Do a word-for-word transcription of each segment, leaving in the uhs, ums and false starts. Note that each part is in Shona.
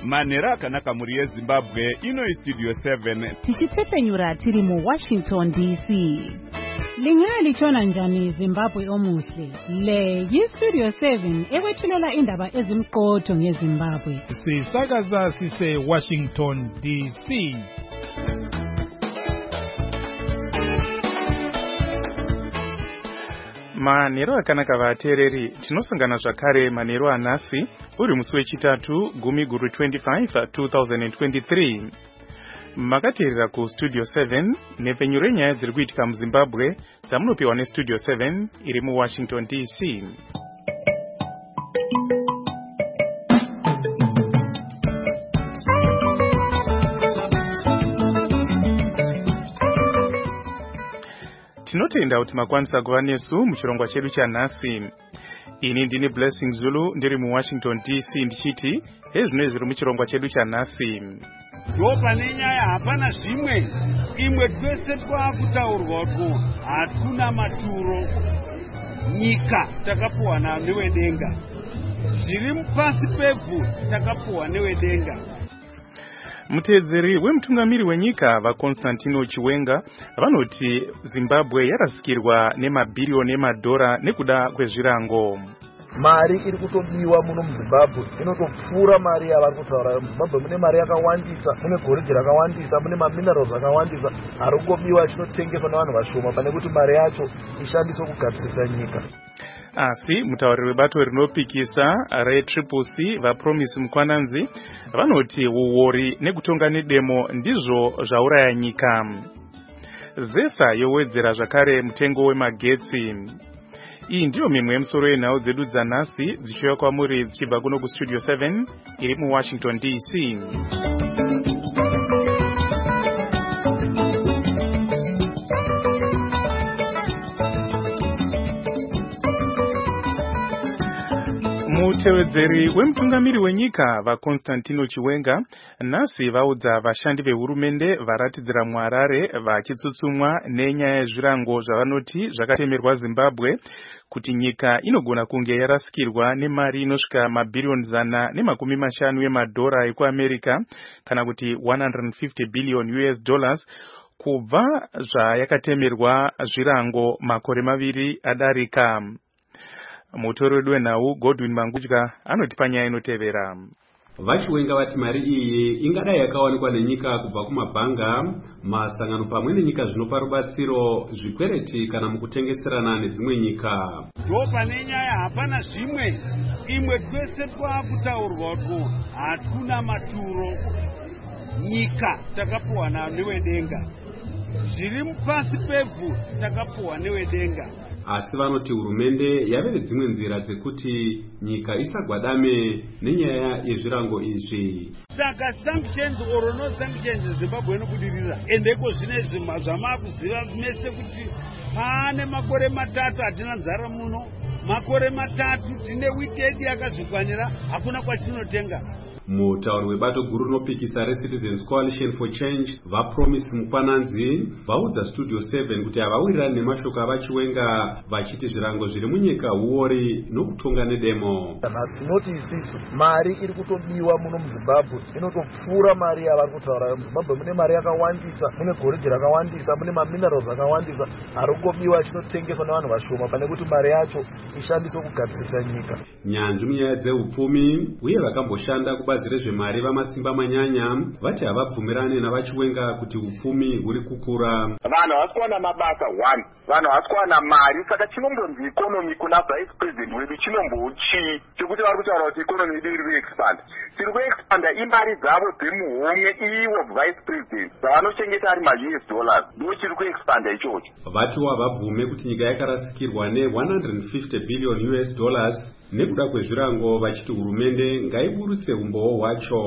Manhero akanaka muri yeZimbabwe, ino iStudio seven. Tichitsepenyura tiri mu Washington D C. Lingalitshona njani Zimbabwe omuhle? Le yiStudio seven ekwethulela indaba ezimqotho ngeZimbabwe. Sisakaza sise Washington D C. Manhero akanaka vateereri, tinosangana zvakare manhero anhasi uri musi wechitatu gumi guru twenty-five two thousand twenty-three. Makateerera ku Studio seven nepfenyuro yenyaya dziri kuitika muZimbabwe dzamunopiwa neStudio seven iri mu Washington D C. Tinotenda kuti makwanisa kuva nesu muchirongwa chedu chanhasi. Ini ndini Blessing Zulu ndiri mu Washington D C ndichiti hezvino zviri muchirongwa chedu chanhasi. Ropa nenyaya hapana zvimwe, imwe twese twakutaurwa kuti hatuna maturo, nyika takapuwa newedenga, zviri pasi pevhu takapuwa newedenga. Muteedzeri wemutungamiri wenyika vaConstantino Chiwenga vanoti Zimbabwe yarasikirwa nemabhiriyoni emadhora nekuda kwezvirango. Mari iri kutobiwa muno muZimbabwe inotopfuura mari yavari kutaura. MuZimbabwe mune mari yakawandisa, mune goridhe rakawandisa, mune maminerals akawandisa ari kungobiwa achinotengeswa nevanhu vashoma pane kuti mari yacho ishandiswe kugadzirisa nyika. Asi mutauriri webato rinopikisa reTriple C vaPromise Mukwananzi vanoti uwori nekutonga nedemo ndizvo zvauraya nyika. Zesa yowedzera zvakare mutengo wemagetsi. Iyi ndiyo mimwe yemusoro yenhau dzedu dzanhasi dzichiuya kwamuri dzichibva kuno kuStudio seven iri mu Washington D C. Mutevedzeri wemutungamiri wenyika vaConstantino Chiwenga nhasi vaudza vashandi vehurumende varatidzira muHarare vachitsutsumwa nenyaya yezvirango zvavanoti zvakatemerwa Zimbabwe kuti nyika inogona kunge yarasikirwa nemari inosvika mabhiriyoni zana nemakumi mashanu emadhora ekuAmerica kana kuti one hundred fifty billion U S dollars kubva zvayakatemerwa zvirango makore maviri adarika. Mutori wedu wenhau Godwin Mangudya anoti panyaya inotevera. Vachiwenga vati mari iyi ingadai yakawanikwa nenyika kubva kumabhanga, masangano pamwe nenyika zvinopa rubatsiro, zvikwereti kana mukutengeserana nedzimwe nyika. Ropa nenyaya hapana zvimwe, imwe twese twakutaurwa kuti hatuna maturo, nyika takapuwa newedenga, zviri pasi pevhu takapuwa newedenga. Asi vanoti hurumende yave nedzimwe nzira dzekuti nyika isagwadame nenyaya yezvirango izvi. Saka sanctions or no sanctions Zimbabwe inobudirira. Endeko zvinezvi zvamakuziva mese kuti pane makore matatu hatina nzara muno, makore matatu tine wheat yakazvikwanira, hakuna kwatinotenga. Mutauri webato guru rinopikisa reCitizens Coalition for Change vaPromise Mukwananzi vaudza Studio seven kuti havawirirani nemashoko avaChiwenga vachiti zvirango zviri munyika uori nokutonga nedemo. Tinoti isisu mari iri kutobiwa muno muZimbabwe inotopfuura mari yavari kutaura. MuZimbabwe mune mari yakawandisa, mune goridhe rakawandisa, mune maminerals akawandisa ari kungobiwa achinotengeswa nevanhu vashoma pane kuti mari yacho ishandiswe kugadzirisa nyika. Nyanzvi munyaya dzeupfumi uye vakamboshanda kuba rezvemari vamasimba manyanya vati havabvumirane navaChiwenga kuti upfumi huri kukura. Vanhu havasi kuwana mabasa one, vanhu havasi kuwana mari, saka chinombonzi ikonomi kuna vice president wedu chinombouchi chekuti vari kutaura kuti ikonomi yedu iri kuexpanda. Tiri kuexpanda imari dzavo dzemuhomwe iwo vice president dzavanochengeta ari ma-U S dollars ndo chiri kuexpanda ichocho. Vati havabvume kuti nyika yakarasikirwa ne one hundred fifty billion U S dollars nekuda kwezvirango vachiti hurumende ngaiburutse umbowo hwacho.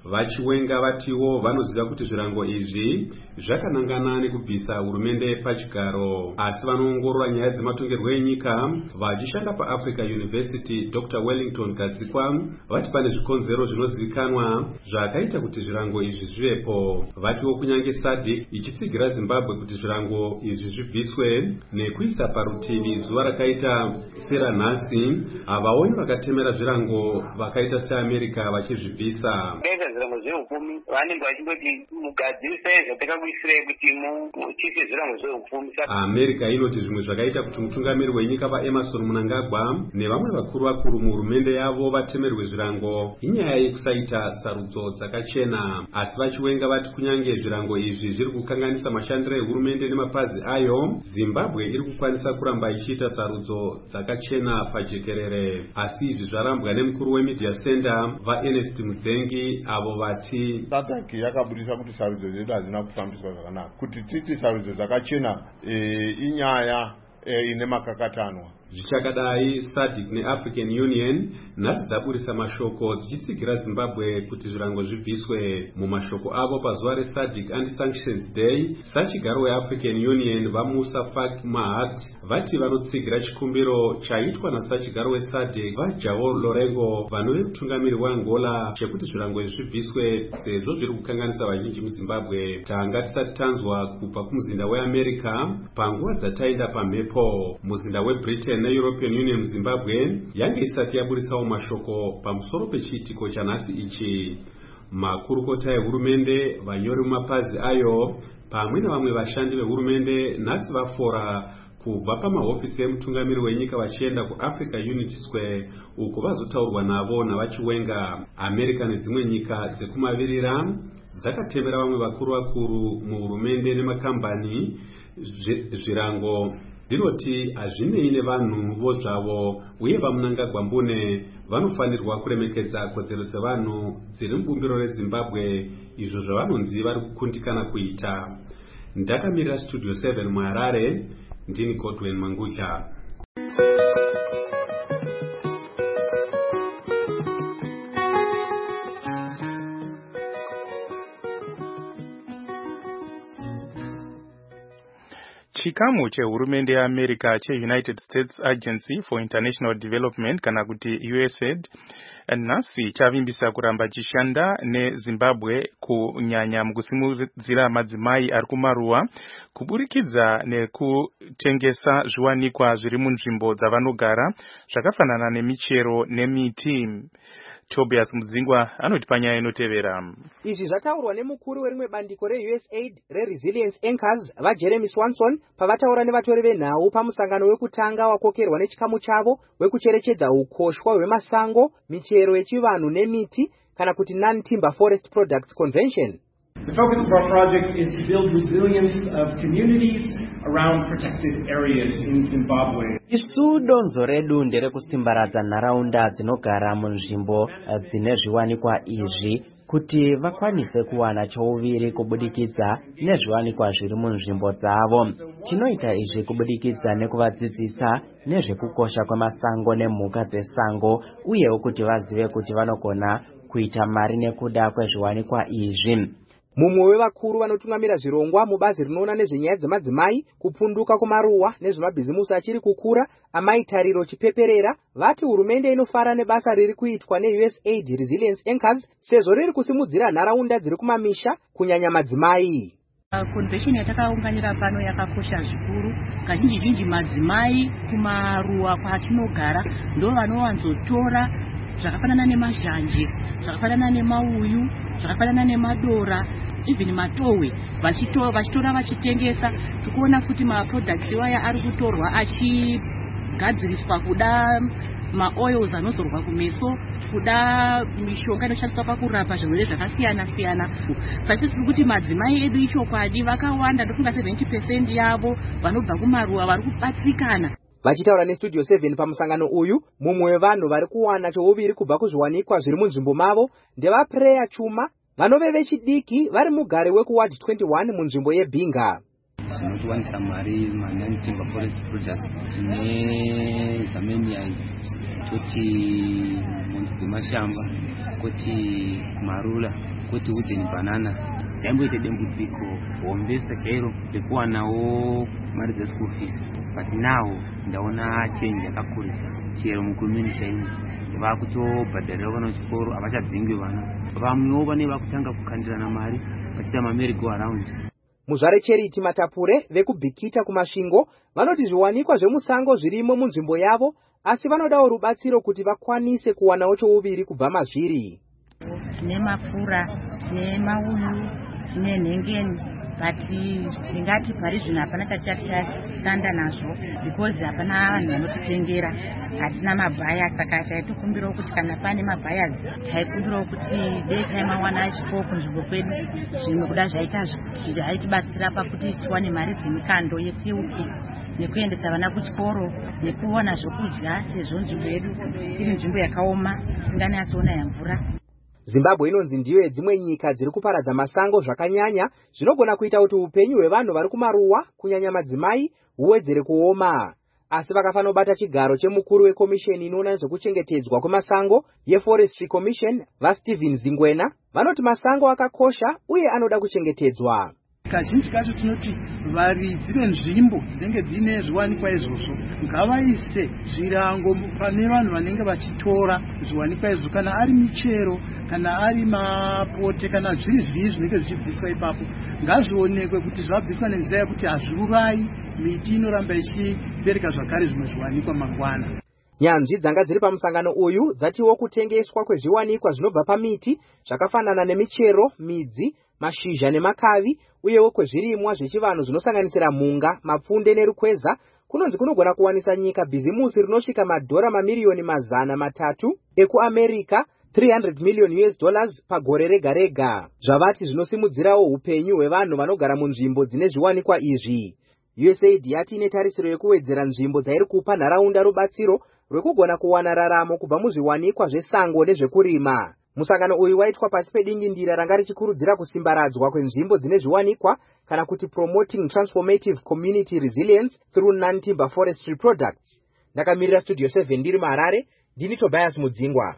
vachiwenga vatiwo vanoziva kuti zvirango izvi zvakanangana nekubvisa hurumende pachigaro, asi vanoongorora nyaya dzematongerwo enyika vachishanda paAfrica University Doctor Wellington Gadzikwa vati pane zvikonzero zvinozivikanwa zvakaita kuti zvirango izvi zvivepo. Vatiwo kunyange SADC ichitsigira Zimbabwe kuti zvirango izvi zvibviswe nekuisa parutivi zuva rakaita seranhasi, havaoni vakatemera zvirango vakaita seAmerica vachizvibvisa. Zvirango zveupfumi vanenge vachingoti mugadzirisa zvatakakuisirei kuti muchise zvirango zveupfumi. America inoti zvimwe zvakaita kuti mutungamiri wenyika vaEmerson Mnangagwa nevamwe vakuru vakuru muhurumende yavo vatemerwe zvirango inyaya yekusaita sarudzo dzakachena, asi vachiwenga vati kunyange zvirango izvi zviri kukanganisa mashandiro ehurumende nemapazi ayo, Zimbabwe iri kukwanisa kuramba ichiita sarudzo dzakachena pajekerere. Asi izvi zvarambwa nemukuru weMedia Center vaErnest Mudzengi avo vati SADC yakabudisa kuti sarudzo dzedu hadzina kufambiswa zvakanaka, kuti titi sarudzo dzakachena e, inyaya e, ine makakatanwa. Zvichakadai SADC neAfrican Union nhasi dzaburisa mashoko dzichitsigira Zimbabwe kuti zvirango zvibviswe. Mumashoko avo pazuva reSADC Anti-Sanctions Day, sachigaro weAfrican Union vaMusa Faki Mahamat vati vanotsigira chikumbiro chaitwa nasachigaro weSADC vaJoão Lourenço vanove mutungamiri weAngola chekuti zvirango izvi zvibviswe sezvo zviri kukanganisa vazhinji muZimbabwe. Tanga tisati tanzwa kubva kumuzinda weAmerica panguva dzataenda pamhepo. Muzinda weBritain neEuropean Union muZimbabwe yange isati yaburisawo mashoko pamusoro pechiitiko chanhasi ichi. Makurukota ehurumende, vanyori mumapazi ayo pamwe nevamwe vashandi vehurumende nhasi vafora kubva pamahofisi emutungamiri wenyika vachienda kuAfrica Unity Square uko vazotaurwa navo navachiwenga. America nedzimwe nyika dzekumavirira dzakatemera vamwe vakuru vakuru muhurumende nemakambani zvirango dzinoti hazvinei nevanhu vo zvavo, uye vaMnangagwa Mbune vanofanirwa kuremekedza kodzero dzevanhu dziri mubumbiro reZimbabwe, izvo zvavanonzi vari kukundikana kuita. Ndakamirira Studio seven muHarare, ndini Godwin Mangutya. Chikamu chehurumende yeAmerica cheUnited States Agency for International Development kana kuti U S A I D nhasi chavimbisa kuramba chishanda neZimbabwe kunyanya mukusimudzira madzimai ari kumaruwa kuburikidza nekutengesa zviwanikwa zviri munzvimbo dzavanogara zvakafanana nemichero nemiti. Tobias Mudzingwa anoti panyaya inotevera. Izvi zvataurwa nemukuru werimwe bandiko reU S A I D reResilience Anchors vaJeremy Swanson pavataura nevatori venhau pamusangano wekutanga wakokerwa nechikamu chavo wekucherechedza ukoshwa hwemasango, michero yechivanhu nemiti kana kuti Non-Timber Forest Products Convention. The focus of our project is to build resilience of communities around protected areas in Zimbabwe. Isu donzo redu nderekusimbaradza nharaunda dzinogara munzvimbo dzine zviwanikwa izvi kuti vakwanise kuwana chouviri kubudikidza nezviwanikwa zviri munzvimbo dzavo. Tinoita izvi kubudikidza nekuvadzidzisa nezvekukosha kwemasango nemhuka dzesango, uyewo kuti vazive kuti vanogona kuita mari nekuda kwezviwanikwa izvi. Mumwe wevakuru vanotungamira zvirongwa mubazi rinoona nezvenyaya dzemadzimai, kupunduka kumaruwa nezvemabhizimusi achiri kukura, Amai Tariro Chipeperera vati hurumende inofara nebasa riri kuitwa neU S A I D Resilience Anchors sezvo riri kusimudzira nharaunda dziri kumamisha kunyanya madzimai. Convention yatakaunganira pano yakakosha zvikuru. Kazhinji zhinji madzimai kumaruwa kwatinogara ndo vanowanzotora zvakafanana nemazhanje, zvakafanana nemauyu, zvakafanana nemadora, even matowe, vachitora vachitora vachitengesa. Tikuona kuti ma products waya ari kutorwa achigadziriswa kuda maoils anozorwa kumeso, kuda mishonga inoshandiswa pakurapa zvirwere zvakasiyana siyana. Saka tiri kuti madzimai edu ichokwadi vakawanda, ndofunga seventy percent yavo vanobva kumaruwa vari kubatsirikana. Vachitaura neStudio seven pamusangano uyu, mumwe wevanhu vari kuwana chouviri kubva kuzviwanikwa zviri munzvimbo mavo ndevaPreya Chuma vanove vechidiki vari mugare wekuward twenty-one munzvimbo yeBinga. dzinotiwanisa mari manani timber forest products tine zamenia toti monzi dzemashamba koti marula koti wooden banana yaimboite dambudziko hombe sakairo rekuwanawo mari dzeschool fees but now ndaona change yakakurisa chero mucommunity chaimo vakutobhadharira vana vechikoro havachadzingwe vana vamwewo vane vakutanga kukandirana mari vachiita mamerry go around. Muzvare Charity Matapure vekubhikita kumasvingo vanoti zviwanikwa zvemusango zvirimo munzvimbo yavo asi vanodawo rubatsiro kuti vakwanise kuwanawo chouviri kubva mazviri. Tine mapfura, tine maunyu, tine nhengeni but ndingati pari zvino hapana chachati chashanda nazvo because hapana vanhu vanotitengera, hatina mabhaya. Saka taitokumbirawo kuti kana pane mabhaya taikumbirawo kuti dei taimawana achipo kunzvimbo kwedu, zvimwe kuda zvaita zvaitibatsira pakuti tiwane mari dzemikando yesiuki nekuendesa vana kuchikoro nekuwana zvokudya sezvo nzvimbo yedu iri nzvimbo yakaoma isinganyatsoona yamvura. Zimbabwe inonzi ndiyo yedzimwe nyika dziri kuparadza masango zvakanyanya zvinogona kuita kuti upenyu hwevanhu vari kumaruwa kunyanya madzimai huwedzere kuoma. Asi vakafanira kubata chigaro chemukuru wekomisheni inoona nezvekuchengetedzwa kwemasango yeForestry Commission vaStephen Zingwena vanoti masango akakosha uye anoda kuchengetedzwa. Kazhinji kacho tinoti varidzi venzvimbo dzinenge dzine zviwanikwa izvozvo ngavaise zvirango pane vanhu vanenge vachitora zviwanikwa izvo, kana ari michero kana ari mapote kana zviri zvii zvinenge zvichibviswa ipapo ngazvionekwe kuti zvabviswa nenzira yekuti hazviurayi miti inoramba ichibereka zvakare zvimwe zviwanikwa mangwana. Nyanzvi dzanga dziri pamusangano uyu dzatiwo kutengeswa kwezviwanikwa zvinobva pamiti zvakafanana nemichero, midzi, mashizha nemakavi uyewo kwezvirimwa zvechivanhu zvinosanganisira mhunga, mapfunde nerukweza kunonzi kunogona kuwanisa nyika bhizimusi rinosvika madhora mamiriyoni mazana matatu ekuAmerica three hundred million U S dollars pagore rega rega. Zvavati zvinosimudzirawo upenyu hwevanhu vanogara munzvimbo dzine zviwanikwa izvi. U S A I D yati ine tarisiro yekuwedzera nzvimbo dzairi kupa nharaunda rubatsiro rwekugona kuwana raramo kubva muzviwanikwa zvesango nezvekurima. Musangano uyu waitwa pasi pedingindira ranga richikurudzira kusimbaradzwa kwenzvimbo dzine zviwanikwa kana kuti promoting transformative community resilience through non-timber forestry products. Ndakamirira Studio seven ndiri muHarare, ndini Tobias Mudzingwa.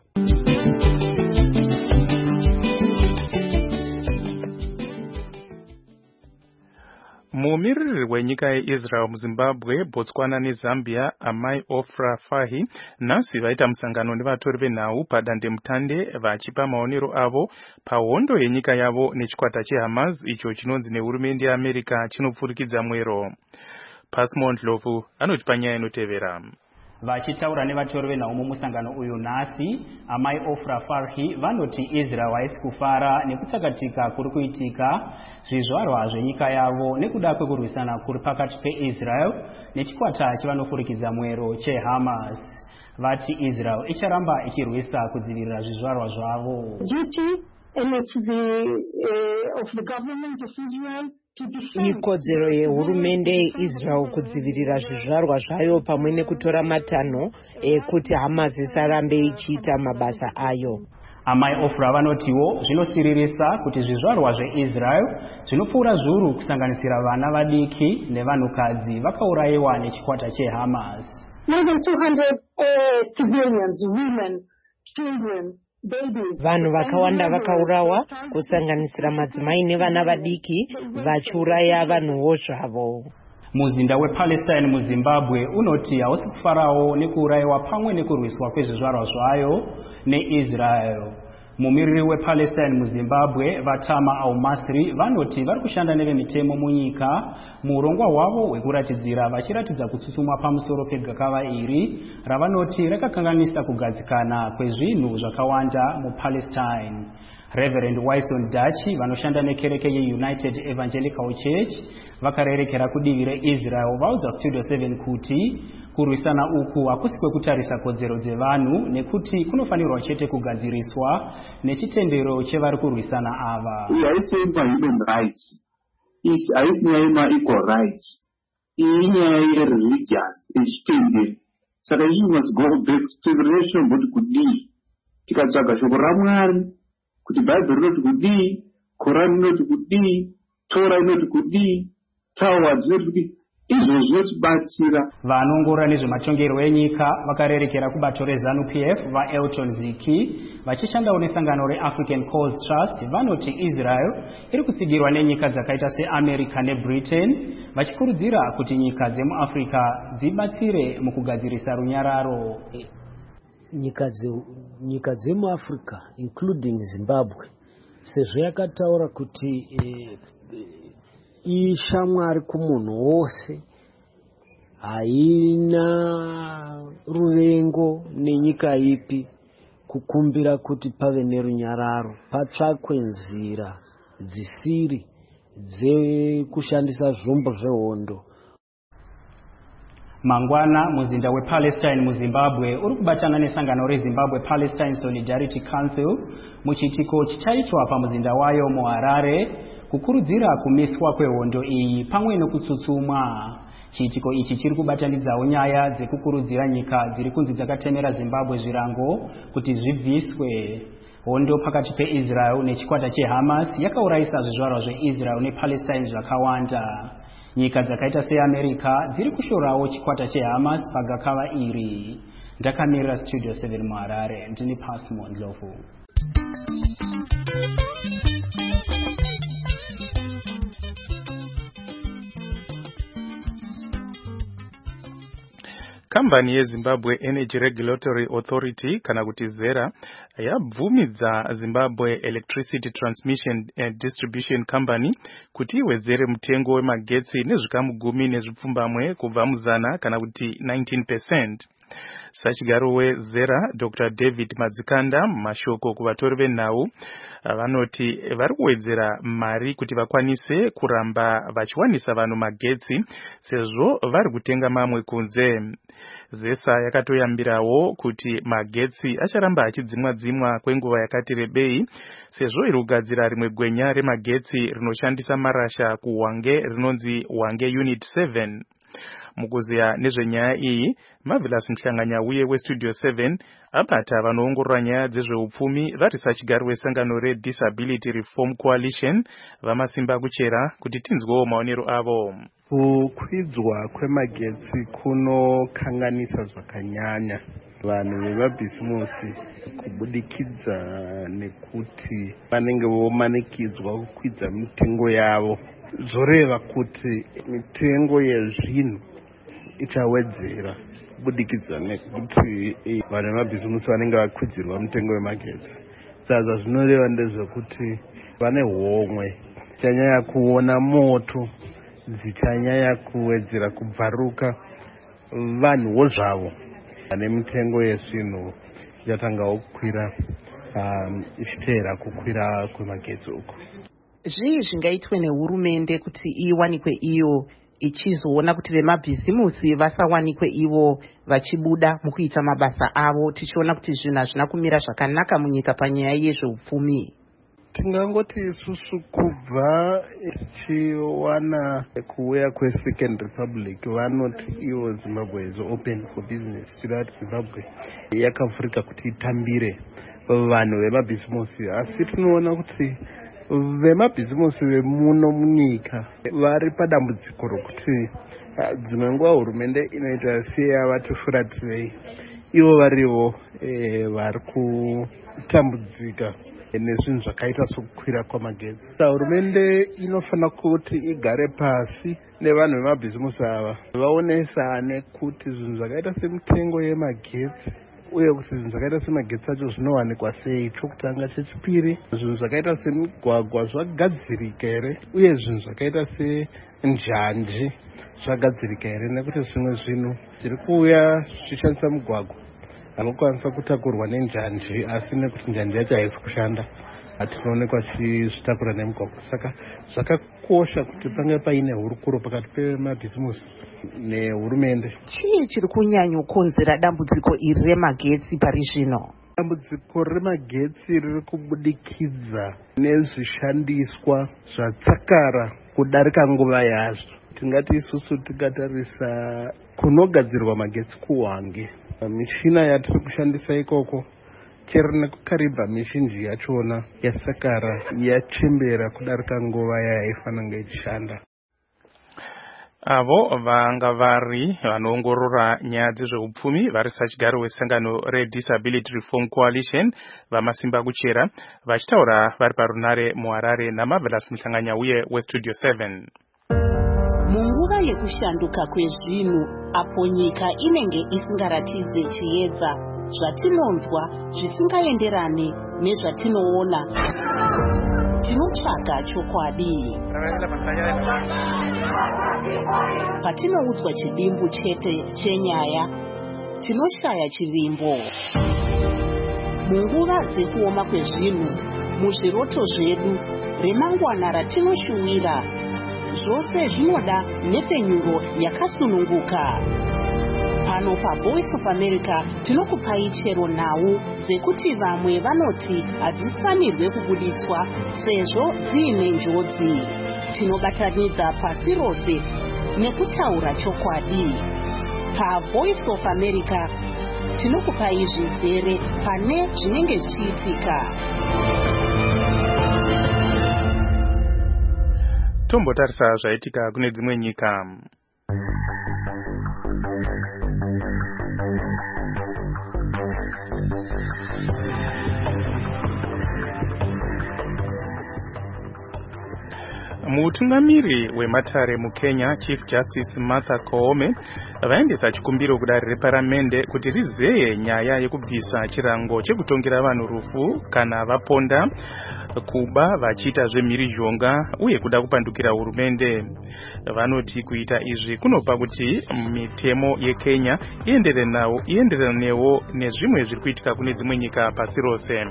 Mumiriri wenyika yeIsrael muZimbabwe, Botswana neZambia Amai Ofra Fahi nhasi vaita musangano nevatori venhau padandemutande vachipa maonero avo pahondo yenyika yavo nechikwata cheHamas icho chinonzi nehurumende yeAmerica chinopfurikidza mwero. Pasmont Lovu anotipa nyaya inotevera. Vachitaura nevatori venhau mumusangano uyu nhasi, Amai Ofra Farhi vanoti Israel haisi kufara nekutsakatika kuri kuitika zvizvarwa zvenyika yavo nekuda kwekurwisana kuri pakati peIsrael nechikwata chivanofurikidza mwero cheHamas. Vati Israel icharamba ichirwisa kudzivirira zvizvarwa zvavo. Duty and it's the uh, of the government of Israel. Ikodzero yehurumende yeIsrael kudzivirira zvizvarwa zvayo pamwe nekutora matanho ekuti Hamas isarambe ichiita mabasa ayo. Amai Ofra vanotiwo zvinosiririsa kuti zvizvarwa zveIsrael zvinopfuura zviuru kusanganisira vana vadiki nevanhukadzi vakaurayiwa nechikwata cheHamas. More than two hundred uh, civilians, women, children. Vanhu vakawanda vakaurawa kusanganisira madzimai nevana vadiki vachiuraya vanhuwo zvavo. Muzinda wePalestine muZimbabwe unoti hausi kufarawo nekuurayiwa pamwe nekurwiswa kwezvizvarwa zvayo neIsrael. Mumiriri wePalestine muZimbabwe Vatama Al-Masri vanoti vari kushanda nevemitemo munyika muurongwa hwavo hwekuratidzira vachiratidza kutsutsumwa pamusoro pegakava iri ravanoti rakakanganisa kugadzikana kwezvinhu zvakawanda muPalestine. Reverend Wyson Dachi vanoshanda nekereke yeUnited Evangelical Church vakarerekera kudivi reIsrael vaudza Studio seven kuti kurwisana uku hakusi kwekutarisa kodzero dzevanhu nekuti kunofanirwa chete kugadziriswa nechitendero chevari kurwisana ava. Haisi human rights, haisi nyaya yema-equal rights, iyi nyaya ye-religious echitendero. Saka izvi must go back to the relation kuti kudii tikatsvaga shoko raMwari kuti Bible rinoti kudii, Quran inoti kudii, Torah inoti kudii, taura dzinoti kuti izvo zvinotibatsira. Vanoongorora nezvematongerwo enyika vakarerekera kubato reZANU P F vaElton Ziki vachishandawo nesangano reAfrican Cause Trust vanoti Israel iri kutsigirwa nenyika dzakaita seAmerica neBritain vachikurudzira kuti nyika dzemuAfrica dzibatsire mukugadzirisa runyararo. Nyika nyika dzemuAfrica including Zimbabwe sezvo yakataura kuti eh, ishamwari kumunhu wose, haina ruvengo nenyika ipi, kukumbira kuti pave nerunyararo, patsvakwe nzira dzisiri dzekushandisa zvombo zvehondo. Mangwana muzinda wePalestine muZimbabwe uri kubatana nesangano reZimbabwe Palestine Solidarity Council muchitiko chichaitwa pamuzinda wayo muHarare kukurudzira kumiswa kwehondo iyi pamwe nekutsutsumwa. Chiitiko ichi chiri kubatanidzawo nyaya dzekukurudzira nyika dziri kunzi dzakatemera Zimbabwe zvirango kuti zvibviswe. Hondo pakati peIsrael nechikwata cheHamas yakaurayisa zvizvarwa zveIsrael nePalestine zvakawanda. Nyika dzakaita seAmerica dziri kushorawo chikwata cheHamas pagakava iri. Ndakamirira Studio seven muHarare, ndini Pasmo Ndlovu. Kambani yeZimbabwe Energy Regulatory Authority kana kuti ZERA yabvumidza Zimbabwe Electricity Transmission and Distribution Company kuti iwedzere mutengo wemagetsi nezvikamu gumi nezvipfumbamwe kubva muzana kana kuti nineteen percent. Sachigaro weZERA Doctor David Madzikanda mashoko kuvatori venhau vanoti vari kuwedzera mari kuti vakwanise kuramba vachiwanisa vanhu magetsi sezvo vari kutenga mamwe kunze. ZESA yakatoyambirawo kuti magetsi acharamba achidzimwa dzimwa kwenguva yakati rebei sezvo iri kugadzira rimwe gwenya remagetsi rinoshandisa marasha kuHwange rinonzi Hwange Unit seven. Mukuziya nezvenyaya iyi, Marvelous Mhlanganyauye weStudio seven abata vanoongorora nyaya dzezveupfumi vari sachigaro wesangano reDisability Reform Coalition vamasimba kuchera kuti tinzwewo maonero avo. Kukwidzwa kwemagetsi kunokanganisa zvakanyanya vanhu vemabhisimusi kubudikidza nekuti vanenge vomanikidzwa kukwidza mitengo yavo. Zvoreva kuti mitengo yezvinhu ichawedzera kubudikidza nekuti vanhu vemabhisimusi vanenge vakwidzirwa mutengo wemagetsi. Saka zvinoreva ndezvekuti vane homwe chanyaya kuona moto dzichanyanya kuwedzera kubvaruka vanhuwo zvavo vane mitengo yezvinhu ichatangawo kukwira ichiteera kukwira kwemagetsi uko. Zvii zvingaitwe nehurumende kuti iwanikwe iyo ichizoona kuti vemabhizimusi vasawanikwe ivo vachibuda mukuita mabasa avo, tichiona kuti zvinhu hazvina kumira zvakanaka munyika panyaya yezveupfumi? Tingangoti isusu kubva tichiwana kuuya kweSecond Republic vanoti ivo Zimbabwe is open for business, tirati Zimbabwe yakavhurika kuti itambire vanhu vemabhizimusi, asi tinoona kuti vemabhizimusi vemuno munyika vari padambudziko rokuti dzimwe nguva hurumende inoita seyavatifuratei, ivo varivo e, vari kutambudzika nezvinhu zvakaita sokukwira kwamagetsi. Hurumende inofanira kuti igare pasi nevanhu vemabhizimusi ava vaonesane kuti zvinhu zvakaita semitengo yemagetsi uye kuti zvinhu zvakaita semagetsi acho zvinowanikwa sei, chokutanga. Chechipiri, zvinhu zvakaita semigwagwa zvagadzirika here uye zvinhu zvakaita senjanji zvagadzirika here, nekuti zvimwe zvinhu zviri kuuya zvichishandisa mugwagwa anokwanisa kutakurwa nenjanji asi nekuti njanji yacho haisi kushanda hatinoonekwa zvitakurwa nemugwagwa. Saka zvakakosha kuti pange paine hurukuro pakati pemabhizimusi nehurumende. Chii chiri kunyanyokonzera dambudziko iri remagetsi pari zvino? Dambudziko remagetsi riri kubudikidza nezvishandiswa zvatsakara kudarika nguva yazvo. Tingati isusu tikatarisa kunogadzirwa magetsi kuHwange, mishina yatiri kushandisa ikoko chero nekukaribha mizhinji yachona yasakara yachembera kudarika nguva yaifanira ichishanda. avo vanga vari vanoongorora nyaya dzezveupfumi vari sachigaro wesangano reDisability Reform Coalition vamasimba kuchera vachitaura vari parunare muHarare naMarvelous Muhlanganya uye weStudio seven. Munguva yekushanduka kwezvinhu apo nyika inenge isingaratidze chiedza zvatinonzwa zvisingaenderane nezvatinoona tinotsvaga chokwadi. Patinoudzwa chidimbu chete chenyaya tinoshaya chivimbo. Munguva dzekuoma kwezvinhu muzviroto zvedu remangwana ratinoshuwira zvose zvinoda nepenyuro yakasununguka. Pano paVoice of America tinokupai chero nhau dzekuti vamwe vanoti hadzifanirwe kubuditswa sezvo dziine njodzi. Tinobatanidza pasi rose nekutaura chokwadi. PaVoice of America tinokupai zvizere pane zvinenge zvichiitika. Tombotarisa zvaitika kune dzimwe nyika. Mutungamiri wematare muKenya Chief Justice Martha Koome vaendesa chikumbiro kudare reparamende kuti rizeye nyaya yekubvisa chirango chekutongira vanhu rufu kana vaponda kuba vachiita zvemhirizhonga uye kuda kupandukira hurumende. Vanoti kuita izvi kunopa kuti mitemo yeKenya ienderanewo nezvimwe zviri kuitika kune dzimwe nyika pasi rose.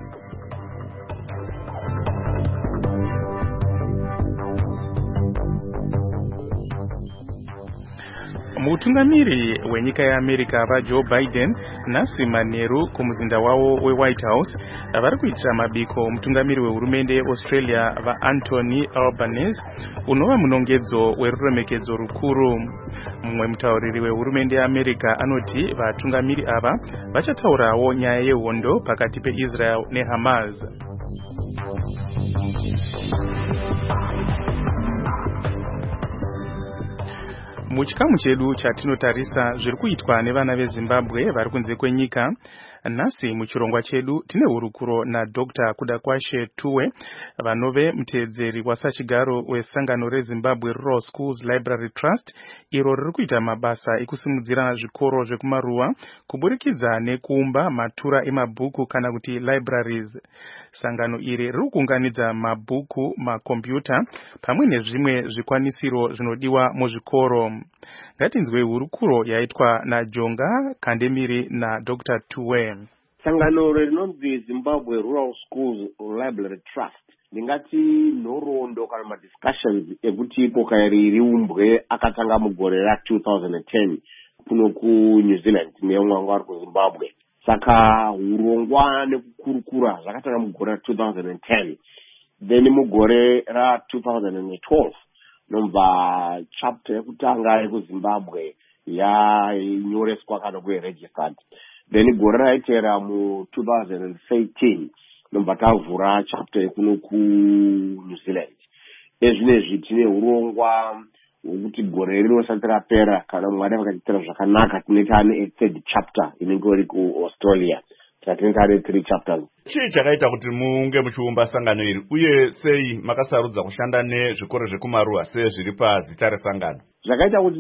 Mutungamiri wenyika yeAmerica vaJoe Biden nasi manheru kumuzinda wavo weWhite House vari kuitira mabiko mutungamiri wehurumende yeAustralia vaAnthony Albanese unova munongedzo weruremekedzo rukuru. Mumwe mutauriri wehurumende yeAmerica anoti vatungamiri ava vachataurawo nyaya yehondo pakati peIsrael neHamas. Muchikamu chedu chatinotarisa zviri kuitwa nevana veZimbabwe vari kunze kwenyika. Nhasi muchirongwa chedu tine hurukuro naDr Kudakwashe Tuwe vanove muteedzeri wasachigaro wesangano reZimbabwe Rural Schools Library Trust iro riri kuita mabasa ekusimudzira zvikoro zvekumaruwa kuburikidza nekuumba matura emabhuku kana kuti libraries. Sangano iri riri kuunganidza mabhuku, makombiyuta pamwe nezvimwe zvikwanisiro zvinodiwa muzvikoro. Ngatinzwe hurukuro yaitwa naJonga Kandemiri naDr Tuwe. Sangano rinonzi Zimbabwe Rural Schools Library Trust ndingati nhoroondo kana madiscussions ekuti ipoka iri riumbwe akatanga mugore ra two thousand ten kuno kuNew Zealand neumwe ari kuZimbabwe. Saka hurongwa nekukurukura zvakatanga mugore ra two thousand ten. Then mugore ra two thousand twelve nomba chapter yekutanga yekuZimbabwe yanyoreswa kana kuve registered. Then gore raitera mu two thousand thirteen nomba tavhura chapter yekuno kuNew Zealand. Ezvinezvi tine urongwa hwekuti gore rinosati rapera kana Mwari vakatitira zvakanaka tinenge ane third chapter inenge iri kuAustralia. Tinenge ane three chapters. Chii chakaita kuti munge muchiumba sangano iri uye sei makasarudza kushanda nezvikoro zvekumaruwa sezviri pazita resangano? Zvakaita kuti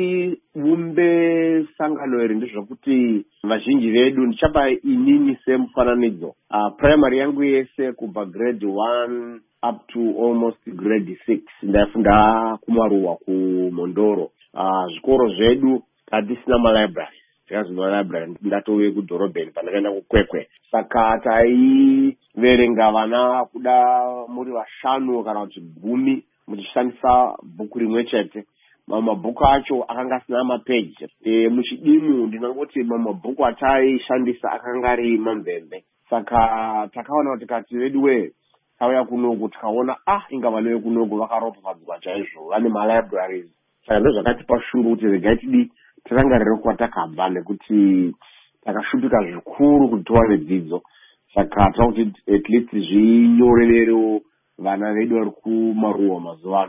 tiumbe sangano iri ndezvokuti vazhinji vedu ndichapa inini semufananidzo. Uh, primary yangu yese kubva grade one up to almost grade six ndaifunda kumaruwa kuMondoro. Uh, zvikoro zvedu hatisina malibrary. Tikazi malibrary ndatove kudhorobheni pandakaenda kuKwekwe. Saka taiverenga vana kuda muri vashanu kana kuti gumi muchishandisa bhuku rimwe chete. Mabhuku acho akanga asina mapeji. E, muchidimu ndinongoti mabhuku ataishandisa akanga ari mamvemve. Saka takaona kuti kati veduwe tauya kunoku tikaona ah inga vana vekunoku vakaropafadzwa chaizvo vane malibraries. Saka ndozvakatipa shungu kuti regai tidi tirangarire kwatakabva nekuti takashupika zvikuru kuti tiwane dzidzo. Saka takuti at least zvinyorerewo vana vedu vari kumaruwa mazuva ano.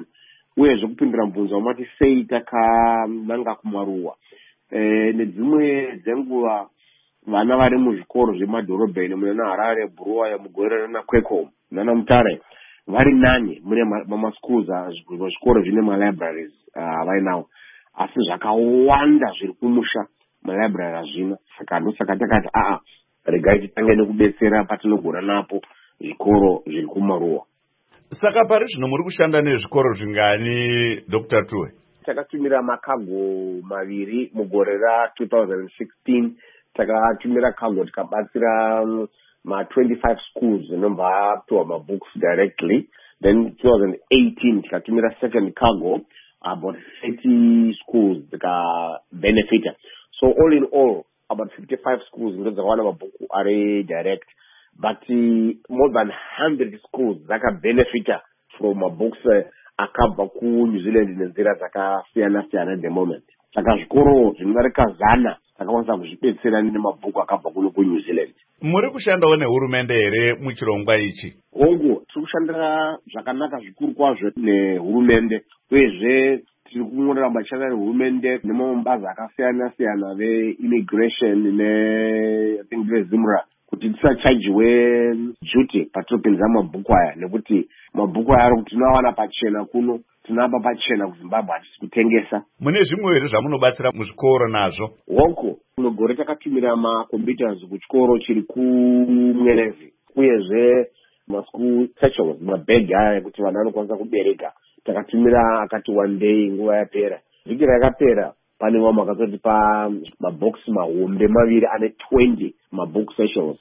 uyezve kupindura mubvunzo wamati sei takananga kumaruwa. E, nedzimwe dzenguva vana vari muzvikoro zvemadhorobheni munana Harare, Bulawayo, Mugorera naKwekoma nana Mutare vari nane mune mamaschools zvikoro zvine malibraries avainawo, asi zvakawanda zviri kumusha malibrary hazvina. Saka ndosaka takati aa regai titange nekubetsera patinogona napo zvikoro zviri kumaruwa. Saka pari zvino muri kushanda nezvikoro zvingani Doctor Tuwe? Takatumira makago maviri mugore ra twenty sixteen, takatumira kago tikabatsira ma twenty-five schools inobva apiwa mabooks directly. Then twenty eighteen tikatumira second cargo about thirty schools tika-benefita. So all in all about fifty-five schools ndozakawana mabhuku ari direct, but uh, more than one hundred schools dzaka-benefita from mabooks uh, akabva kuNew Zealand nenzira dzakasiyana siyana at the moment. Saka zvikoro zvinodarika zana takakwanisa kuzvibetsera nemabhuku akabva kuno kuNew Zealand. Muri kushandawo nehurumende here muchirongwa ichi? Hongu, tiri kushandira zvakanaka zvikuru kwazvo nehurumende, uyezve tiri kuramba tichishanda nehurumende nemamwe mabazi akasiyana siyana ve-immigration ne I think ve-Zimra kuti tisachajiwe duty patinopinza mabhuku aya, nekuti mabhuku aya ari tinoawana pachena kuno, tinoapa pachena kuZimbabwe, hatisi kutengesa. Mune zvimwe here zvamunobatsira muzvikoro nazvo? Hongu, mugore takatumira macomputers kuchikoro chiri kuMwelezi, uyezve maschool satchels, mabhegi aya ekuti vana vanokwanisa kubereka takatumira akati one day nguva yapera. Vhiki rakapera pane vamwe vakatotipa mabhokisi mahombe maviri ane twenty mabook sessions.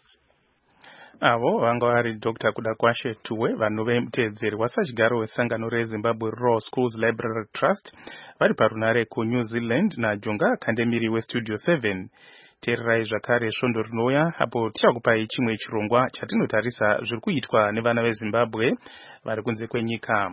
Avo vanga vari Doctor Kudakwashe Tuwe, vanhu vemutedzeri wasachigaro wesangano reZimbabwe Rural Schools Library Trust vari parunare kuNew Zealand naJonga Kandemiri weStudio seven. Teererai zvakare svondo rinouya apo tichakupai chimwe chirongwa chatinotarisa zviri kuitwa nevana veZimbabwe vari kunze kwenyika.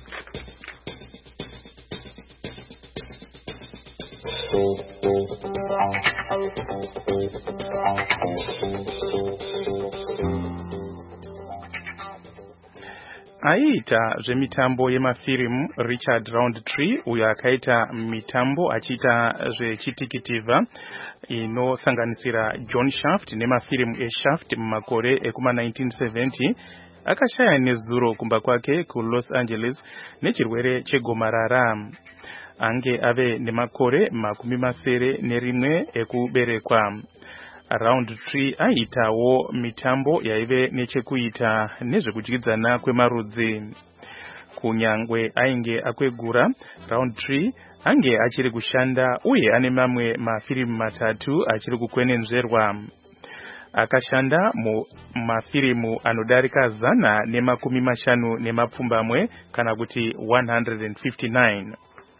Aiita zvemitambo yemafirimu Richard Roundtree, uyo akaita mitambo achiita zvechitikitivha inosanganisira John Shaft nemafirimu eShaft mumakore ekuma nineteen seventy, akashaya nezuro kumba kwake kuLos Angeles nechirwere chegomarara. Ange ave nemakore makumi masere nerimwe ekuberekwa. Roundtree aitawo mitambo yaive nechekuita nezvekudyidzana kwemarudzi. Kunyangwe ainge akwegura, Roundtree ange achiri kushanda uye ane mamwe mafirimu matatu achiri kukwenenzverwa. Akashanda mu mafirimu anodarika zana nemakumi mashanu nemapfumbamwe kana kuti one hundred fifty-nine.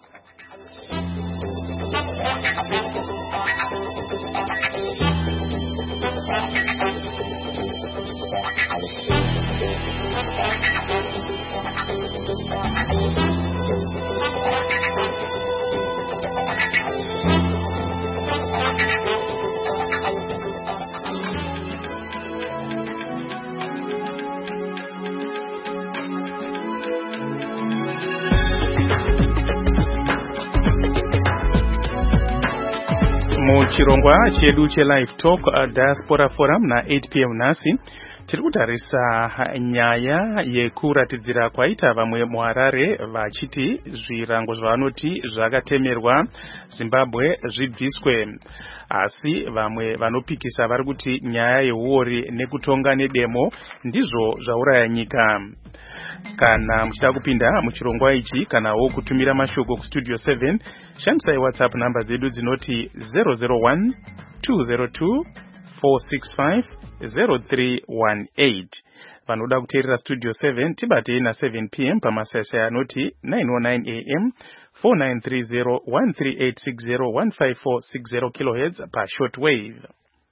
Muchirongwa chedu che-Live Talk uh, Diaspora Forum na eight p m nasi tiri kutarisa nyaya yekuratidzira kwaita vamwe muHarare vachiti zvirango zvavanoti zvakatemerwa Zimbabwe zvibviswe, asi vamwe vanopikisa vari kuti nyaya yehuori nekutonga nedemo ndizvo zvauraya nyika. Kana muchida kupinda muchirongwa ichi kanawo kutumira mashoko kuStudio seven, shandisai WhatsApp namba dzedu dzinoti zero zero one two zero two four six five zero three one eight. Vanoda kuteerera Studio seven tibatei na seven p m pamasasa anoti nine oh nine a m four nine three zero one three eight six zero one five four six zero kilohertz pa shortwave.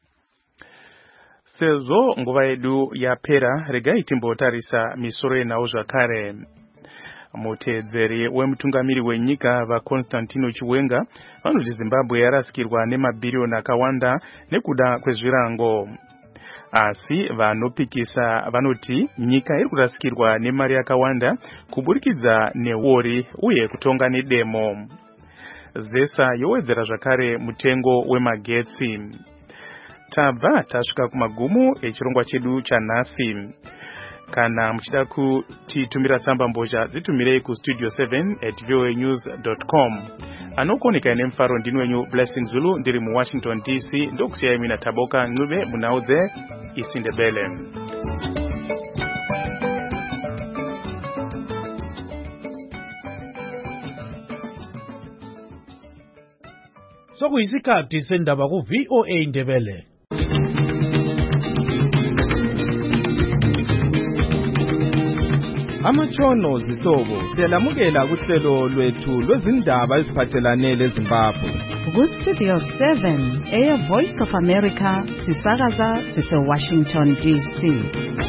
Sezvo nguva yedu yapera, regai timbotarisa misoro yenawo zvakare. Mutedzeri wemutungamiri wenyika vaConstantino Chiwenga vanoti Zimbabwe yarasikirwa nemabhirioni akawanda nekuda kwezvirango. asi vanopikisa vanoti nyika iri kurasikirwa nemari yakawanda kuburikidza neori uye kutonga nedemo. Zesa yowedzera zvakare mutengo wemagetsi. Tabva tasvika kumagumo echirongwa chedu chanhasi. Kana muchida kutitumira tsamba mbozha dzitumirei ku studio seven at voa news dot com. Anokoneka nemufaro ndini wenyu Blessing Zulu ndiri muWashington D C ndokusiyai mina Taboka Ncube munhau dzeIsindebele. Sokuyisikhathi sendaba ku V O A Indebele. Amatshono zihlobo siyalamukela kuhlelo lwethu lwezindaba eziphathelane leZimbabwe. Ku Studio seven, Air Voice of America, sisakaza sise Washington D C.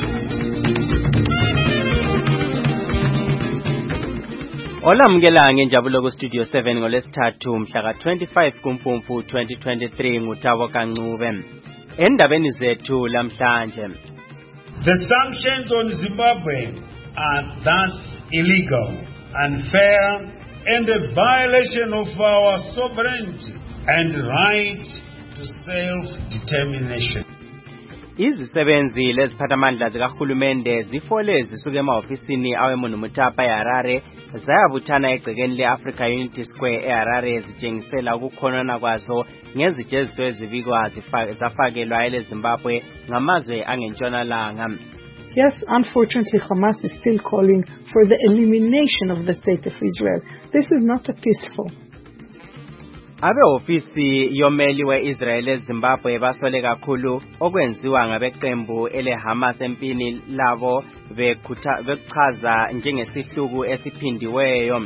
Olamukela ngenjabulo ku Studio seven ngolesithathu mhla ka twenty-five kuMfumfu twenty twenty-three nguTaboka Ncube. Endabeni zethu lamhlanje. The sanctions on Zimbabwe are thus illegal, unfair, and a violation of our sovereignty and right to self-determination. Izisebenzi leziphathamandla zikahulumende zifole zisuke emahofisini aweMunu Mutapa eHarare zayabuthana egcekeni le-Africa Unity Square eHarare zitshengisela ukukhonona kwazo ngezijeziso ezibikwa zafakelwa eleZimbabwe ngamazwe angentshonalanga. Yes, unfortunately, Hamas is still calling for the elimination of the state of Israel. This is not a peaceful. Abe ofisi yomeli we-Israel eZimbabwe basole kakhulu okwenziwa ngabeqembu ele-Hamas empini labo bekuchaza njengesihluku esiphindiweyo.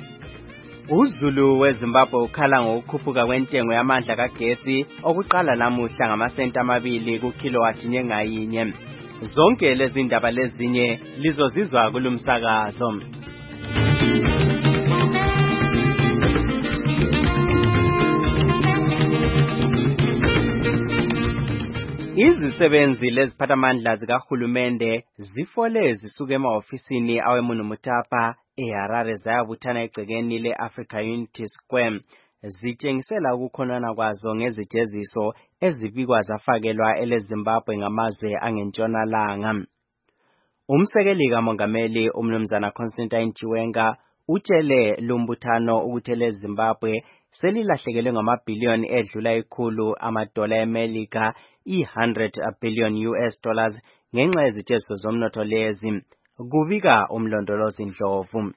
Uzulu weZimbabwe ukhala ngokukhuphuka kwentengo yamandla kagetsi okuqala namuhla ngamasenti amabili ku kilowatt ngayinye. Zonke lezi ndaba lezinye lizozizwa kulumsakazo. Izisebenzi leziphathamandla zikahulumende zifole zisuke emahofisini aweMunu Mutapa eHarare zayabuthana egcekeni le-Africa Unity Square zitshengisela ukukhonana kwazo ngezijeziso ezibikwa zafakelwa eleZimbabwe ngamazwe angentshonalanga. Umsekeli kamongameli umnumzana Constantine Chiwenga utshele lumbuthano ukuthi eleZimbabwe selilahlekelwe ngamabhiliyoni edlula ikhulu amadola eMelika i one hundred billion U S dollars ngenxa yezijeziso zomnotho lezi, kubika umlondolozi Ndlovu.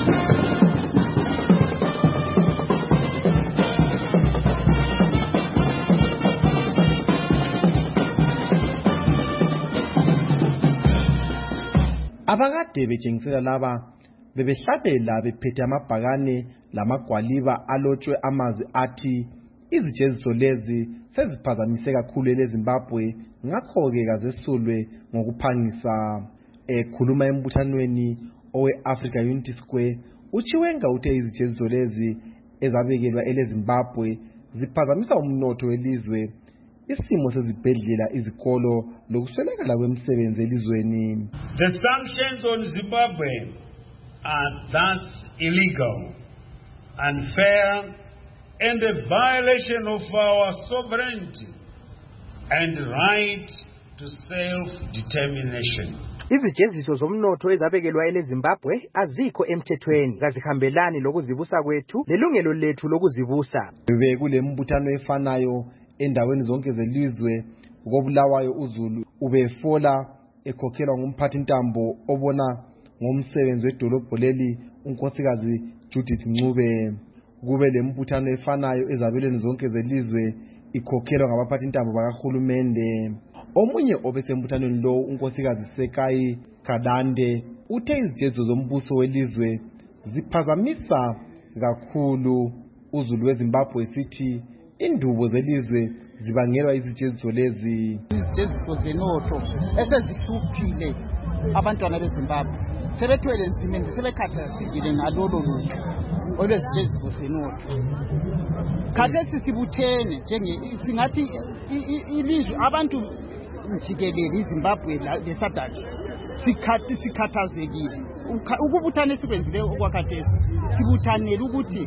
Abakade betshengisela laba bebehlabela bephethe amabhakane lamagwaliba alotshwe amazwi athi izijeziso lezi seziphazamise kakhulu eleZimbabwe ngakho-ke kazesulwe ngokuphangisa. Ekhuluma embuthanweni owe-Africa Unity Square, uChiwenga uthe izijeziso lezi ezabekelwa eleZimbabwe ziphazamisa umnotho welizwe, isimo sezibhedlela, izikolo lokuswelakala kwemisebenzi elizweni. The sanctions on Zimbabwe are thus illegal, unfair, and a violation of our sovereignty and right to self-determination. Izijeziso zomnotho ezabekelwa eleZimbabwe azikho emthethweni, kazihambelani lokuzibusa kwethu nelungelo lethu lokuzibusa. Bekule mbuthano efanayo endaweni zonke zelizwe, kobulawayo uZulu ubefola ekhokhelwa ngumphathi ntambo obona ngomsebenzi wedolobho leli unkosikazi Judith Ncube. Kube lembuthano efanayo ezabelweni zonke zelizwe ikhokhelwa ngabaphathi ntambo bakahulumende. Omunye obesembuthanweni lo unkosikazi Sekai Kadande uthe izijeziso zombuso welizwe ziphazamisa kakhulu uZulu weZimbabwe, sithi indubo zelizwe zibangelwa izijeziso lezi. Izijeziso zenotho esezihluphile abantwana beZimbabwe sebethwele nzima sebekhathazekile ngalolo lutho olwezijeziso zenotho. Khathesi sibuthene njenge singathi ilizwe abantu jikelele iZimbabwe leSADC sikhathi sikhathazekile ukubuthana esikwenzile okwakhathesi sibuthanele ukuthi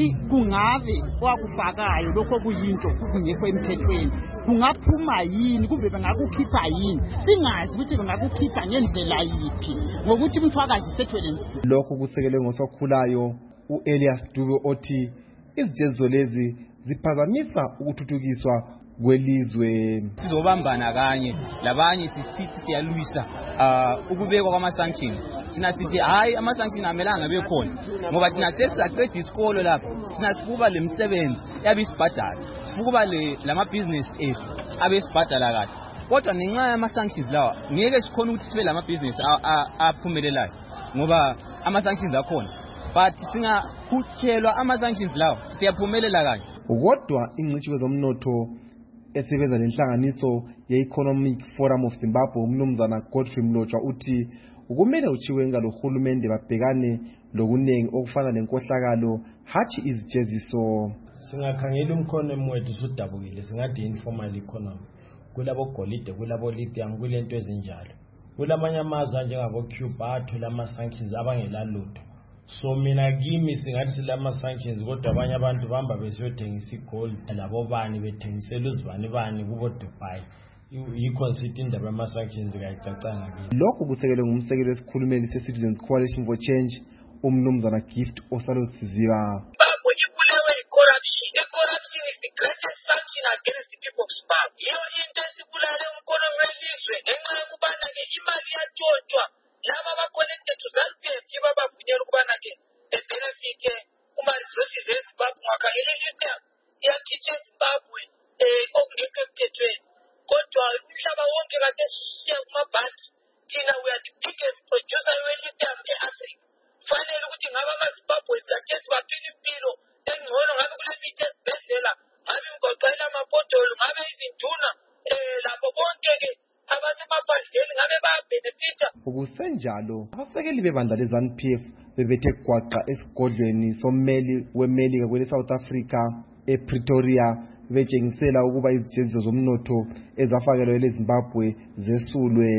kungabe wakufakayo lokho kuyinto kungekho emthethweni kungaphuma yini kumbe bengakukhipha yini singazi ukuthi bengakukhipha ngendlela yiphi ngokuthi umthwakazi sethwele lokho kusekelwe ngosokhulayo uElias Dube othi izijeziso lezi ziphazamisa ukuthuthukiswa kwelizwe. Sizobambana kanye labanye sisithi siyalwisa uh, ukubekwa kwama sanctions. Sina sithi hayi ama sanctions amelanga bekhona ngoba thina sesaqeda isikolo lapha sina sifuba lemsebenzi yabisibhadala sifuba le lama business ethu abesibhadala kahle kodwa ngenxa yama sanctions lawa ngeke sikhona ukuthi sibe lama business aphumelelayo ngoba ama sanctions akhona but singakhutshelwa ama sanctions lawa siyaphumelela kanye. Kodwa ingcitshi kwezomnotho esebenza nenhlanganiso ye-Economic Forum of Zimbabwe umnumzana Godfrey Mlotshwa uthi ukumele uChiwenga lohulumende babhekane lokunengi okufana nenkohlakalo hathi izijeziso. Singakhangela umkhono emwethu usudabukile singathi informal economy kulabo golide kulabo lithium kulento ezinjalo kulamanye amazwe njengabo Cuba athola ama sanctions abangela lutho. So mina kimi singathi silama sanctions kodwa abanye abantu bamba besiyothenga igold labo bani bethengisela uzibani bani kubo Dubai i-consider indaba yama sanctions kayicacanga kimi. Lokho kusekelwe ngumsekeli wesikhulumeli se-Citizens Coalition for Change umnumzana Gift Osaloziziba. Zimbabwe corruption corruption is the greatest sanction against the people of Zimbabwe. Yiyo into esibulale umkhono welizwe ngenxa yokubana ke imali yatshotshwa laba ba-connected to ZANU-P F babavunyelwa ukubana ke bebenefite uma resources eZimbabwe ngakhangela lithium iyakhitshwa eZimbabwe okungekho emthethweni kodwa umhlaba wonke kade sisiya kumabhanki thina we are the biggest producer we-lithium e-Africa. Kufanele ukuthi ngaba amaZimbabwe kade sibaphila impilo engcono ngabe kule mithi ezibhedlela ngabe imgoqela amapotolo ngabe izinduna lapho bonke ke abasemaphandleni ngabe babenefita. Ukusenjalo abasekeli bebandla le-ZANU-P F bebethe gwaqa esigodlweni sommeli wemelika kwele South Africa ePretoria betshengisela ukuba izijeziso zomnotho ezafakelwa eZimbabwe zesulwe.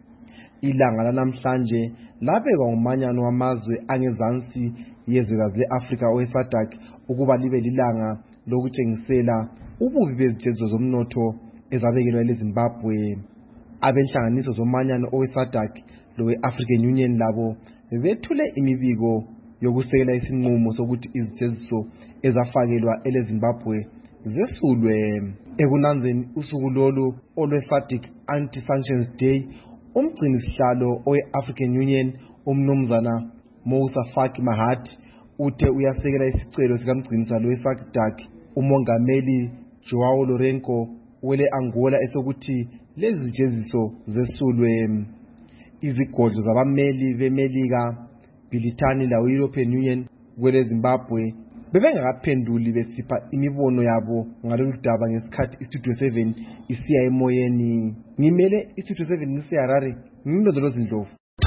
Ilanga lanamhlanje labekwa ngumanyano wamazwe angezansi yezwekazi le-Afrika owe-SADC ukuba libe lilanga lokutshengisela ububi bezijeziso zomnotho ezabekelwa eZimbabwe. Abenhlanganiso zomanyano owe-SADC lowe-African Union labo bethule imibiko yokusekela isinqumo sokuthi izijeziso ezafakelwa eleZimbabwe zesulwe. Ekunanzeni usuku lolu olwe-SADC Anti-Sanctions Day umgcini sihlalo owe-African Union umnumzana Mousa Faki Mahathi uthe uyasekela isicelo sikamgcini sihlalo we-SADC umongameli Joao Lourenco wele Angola esokuthi lezi zijeziso zesulwe. Izigodlo zabameli bemelika Britani la European Union kwele Zimbabwe bebengakaphenduli besipha imibono yabo ngalolu daba ngesikhathi iStudio seven isiya emoyeni. Ngimele iStudio seven ngiseHarare ngimlondoloza Ndlovu.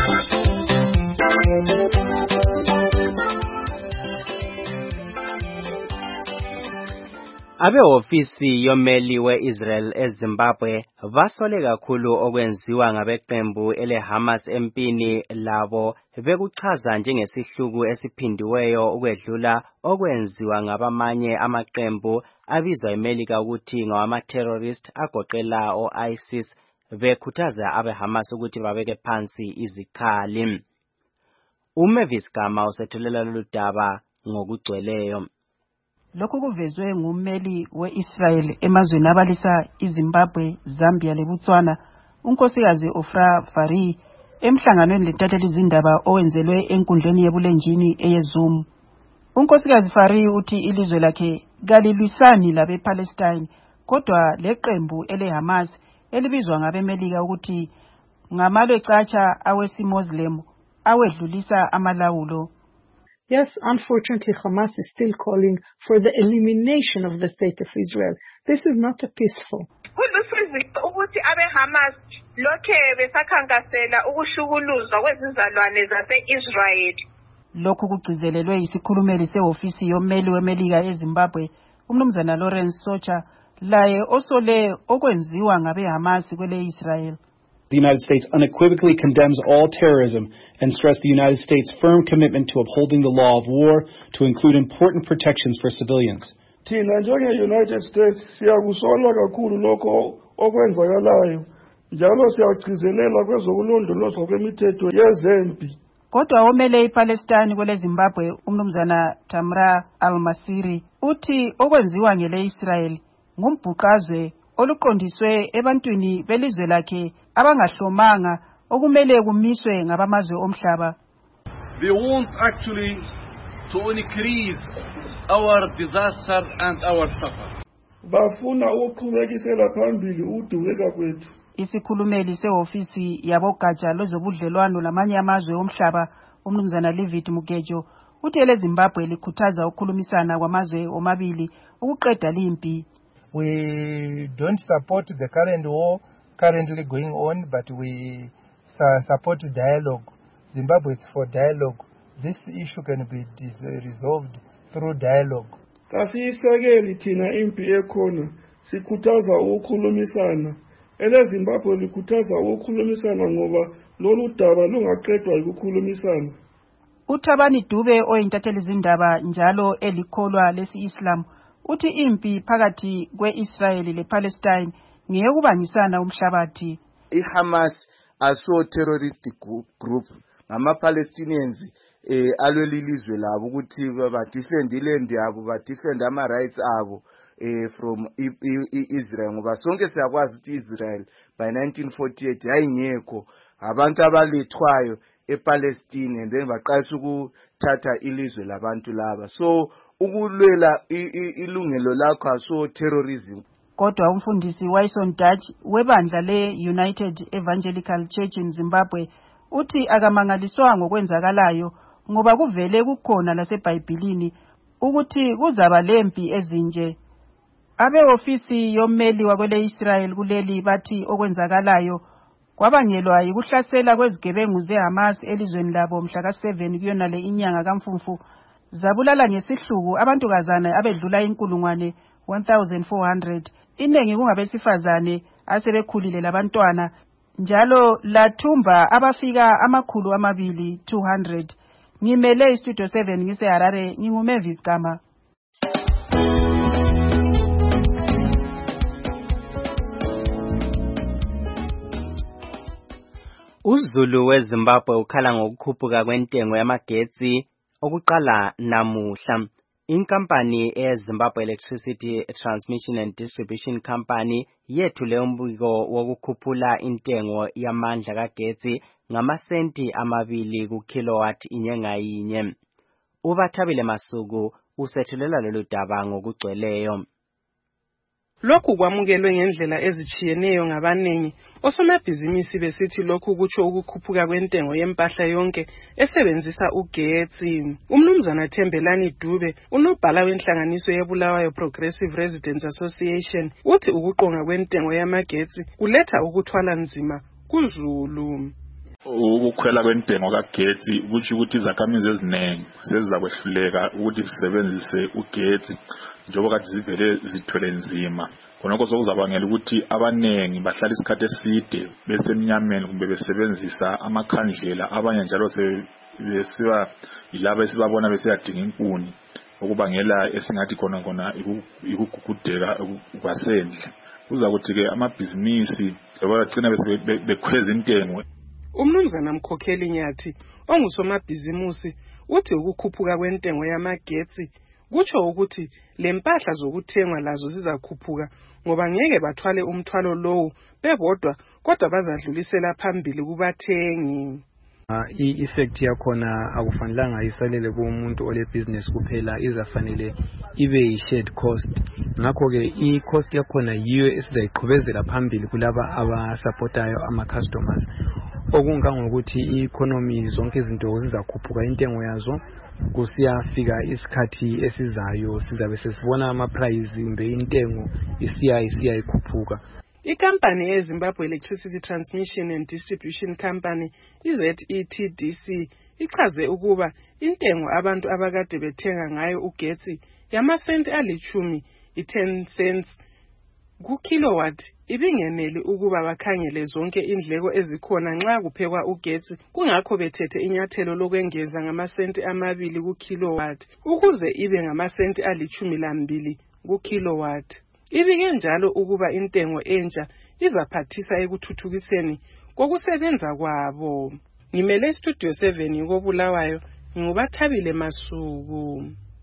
Abehofisi yomeli we-Israel eZimbabwe basole kakhulu okwenziwa ngabeqembu ele-Hamas empini labo bekuchaza njengesihluku esiphindiweyo ukwedlula okwenziwa ngabamanye amaqembu abizwa eMelika ukuthi ngawama-terrorist agoqela o-ISIS bekhuthaza abe-Hamas ukuthi babeke phansi izikhali. uMavis Gama usethulela lolu daba ngokugcweleyo. Lokhu kuvezwe ngummeli we-Israel emazweni abalisa iZimbabwe, Zambia leBotswana, unkosikazi Ofra Fari emhlanganweni lentatheli izindaba owenzelwe enkundleni yebulenjini eyeZoom. Unkosikazi Fari uthi ilizwe lakhe kalilwisani labePalestine kodwa leqembu ele-Hamas elibizwa ngabemelika ukuthi ngamalwecatsha awesi-Muslim awedlulisa amalawulo. Yes, unfortunately, Hamas is still calling for the elimination of the state of Israel. This is not a peaceful. Ukuthi abe-Hamas lokhe besakhankasela ukushukuluzwa kwezizalwane zase-Israel. Lokhu kugcizelelwe isikhulumeli sehofisi yommeli wemelika eZimbabwe, umnumzana Lawrence Socha, laye osole okwenziwa ngabeHamas kwele Israel. The United States unequivocally condemns all terrorism and stressed the United States' firm commitment to upholding the law of war to include important protections for civilians. Thina njenge-United States siyakusola kakhulu lokho okwenzakalayo njalo siyagcizelela kwezokulondolozwa kwemithetho yezempi. Kodwa omele iPalestine kwele Zimbabwe umnumzana Tamra Al-Masiri uthi okwenziwa ngele Israel ngumbhuqazwe oluqondiswe ebantwini belizwe lakhe abangahlomanga okumele kumiswe ngabamazwe omhlaba. They want actually to increase our disaster and our suffer. Bafuna ukuqhubekisela phambili udubeka kwethu. Isikhulumeli sehofisi yabogatsha lozobudlelwano lamanye amazwe omhlaba umnumzana Livid Mugejo uthi ele Zimbabwe likhuthaza ukukhulumisana kwamazwe omabili ukuqeda limpi. We don't support the current war currently going on, but we support dialogue. Zimbabwe is for dialogue. This issue can be resolved through dialogue. Kasiyisekeli thina impi ekhona sikhuthaza ukukhulumisana. Ele Zimbabwe likhuthaza ukukhulumisana ngoba lolu daba lungaqedwa ukukhulumisana. Uthabani Dube oyintatheli zindaba njalo elikholwa lesi-Islam uthi impi phakathi kwe-Israel le-Palestine ngeyokubangisana umhlabathi. I-Hamas aso terrorist group ngama-Palestinians eh alweli lizwe labo ukuthi ba-defend iland yabo ba-defend ama-rights abo eh from Israel ngoba sonke siyakwazi ukuthi Israel by nineteen forty-eight yayingekho abantu abalethwayo ePalestine and then baqalisa ukuthatha ilizwe labantu laba so ukulwela ilungelo lakho aso terrorism. Kodwa umfundisi Wyson Dutch webandla le-United Evangelical Church in Zimbabwe uthi akamangaliswa ngokwenzakalayo ngoba kuvele kukhona laseBhayibhelini ukuthi kuzaba lempi ezinje. Abe-ofisi yommeli wakwele Israel kuleli bathi okwenzakalayo kwabangelwa yikuhlasela kwezigebengu zeHamas elizweni labo mhla ka seven kuyona le inyanga kaMfumfu zabulala ngesihluku abantukazana abedlula inkulungwane one thousand four hundred inengi kungabesifazane asebekhulile labantwana njalo lathumba abafika amakhulu amabili two hundred. Ngimele istudio seven ngise Harare nginguMavis Gama. uZulu weZimbabwe ukhala ngokukhuphuka kwentengo yamagetsi okuqala namuhla. Inkampani eZimbabwe Electricity Transmission and Distribution Company yethule umbiko wokukhuphula intengo yamandla kagetsi ngamasenti amabili ku kilowatt inye ngayinye. Ubathabile Masuku usethulela lolu daba ngokugcweleyo. Lokhu kwamukelwe ngendlela ezichiyeneyo ngabanengi osomabhizinisi besithi lokhu kutsho ukukhuphuka kwentengo yempahla yonke esebenzisa ugetsi. Umnumzana Thembelani Dube unobhala wenhlanganiso yeBulawayo Progressive Residents Association uthi ukuqonga kwentengo yamagetsi kuletha ukuthwala nzima kuZulu. Ukukhwela kwentengo kagetsi kuthi ukuthi izakhamizi eziningi sezizakwehluleka ukuthi zisebenzise ugetsi njengoba kade zivele zithwele nzima. Khonokho sokuzabangela ukuthi abanengi bahlala isikhathi eside besemnyameni kumbe besebenzisa amakhandlela abanye njalo sebesiba yilabo esibabona besiyadinga inkuni okubangela esingathi khona khona ikugugudeka kwasendle. Kuza ukuthi ke amabhizinisi abagcina bekhweza intengo. Umnumzana Mkhokheli Nyathi ongusomabhizimusi uthi ukukhuphuka kwentengo yamagetsi kutsho ukuthi lempahla zokuthengwa lazo zizakhuphuka ngoba ngeke bathwale umthwalo lowo bebodwa kodwa bazadlulisela phambili kubathengi. Uh, i-effect yakhona akufanelanga isalele kumuntu ole business kuphela izafanele ibe yi-shared cost. Ngakho ke i-cost yakhona yiyo esizayiqhubezela phambili kulaba abasupportayo ama-customers. Okungangokuthi i-economy zonke izinto zizakhuphuka intengo yazo kusiyafika isikhathi esizayo sizabe sesibona ama-price kumbe intengo isiya isiya ikhuphuka. Ikampani yeZimbabwe Electricity Transmission and Distribution Company I Z E T D C ichaze ukuba intengo abantu abakade bethenga ngayo ugetsi yamasenti alichumi i ten cents Ku-kilowatt ibingeneli ukuba bakhangele zonke indleko ezikhona nxa kuphekwa ugesi, kungakho bethethe inyathelo lokwengeza ngamasenti amabili ku-kilowatt ukuze ibe ngamasenti alichumi lambili ku-kilowatt. Ibike njalo ukuba intengo entsha izaphathisa ekuthuthukiseni kokusebenza kwabo. Ngimele Studio seven koBulawayo, ngubathabile Masuku.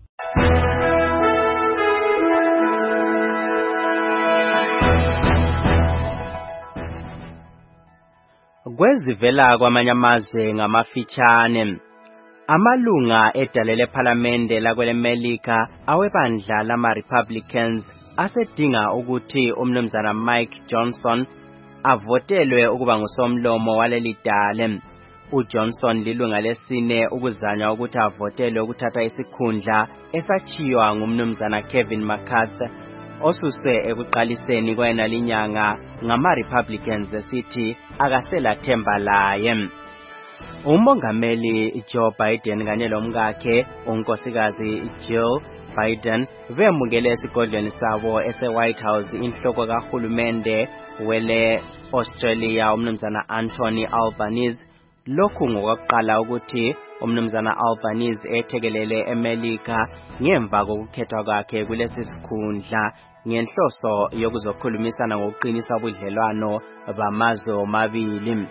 Kwezivela kwamanye amazwe ngamafitshane. Amalunga edale lephalamende lakwelemelika awebandla lama-Republicans asedinga ukuthi umnumzana Mike Johnson avotelwe ukuba ngusomlomo waleli dale. uJohnson lilunga lesine ukuzanywa ukuthi avotelwe ukuthatha isikhundla esachiywa ngumnumzana Kevin McCarthy osuswe ekuqaliseni kwena linyanga ngama-Republicans esithi akasela themba laye. Umongameli Joe Biden kanye lomkakhe unkosikazi Jill Biden bemukele esigodlweni sabo ese-White House inhloko kahulumende wele Australia umnumzana Anthony Albanese. Lokhu ngokuqala ukuthi umnumzana Albanese ethekelele eMelika ngemva kokukhethwa kwakhe kulesi sikhundla ngenhloso yokuzokhulumisana ngokuqinisa ubudlelwano bamazwe omabili.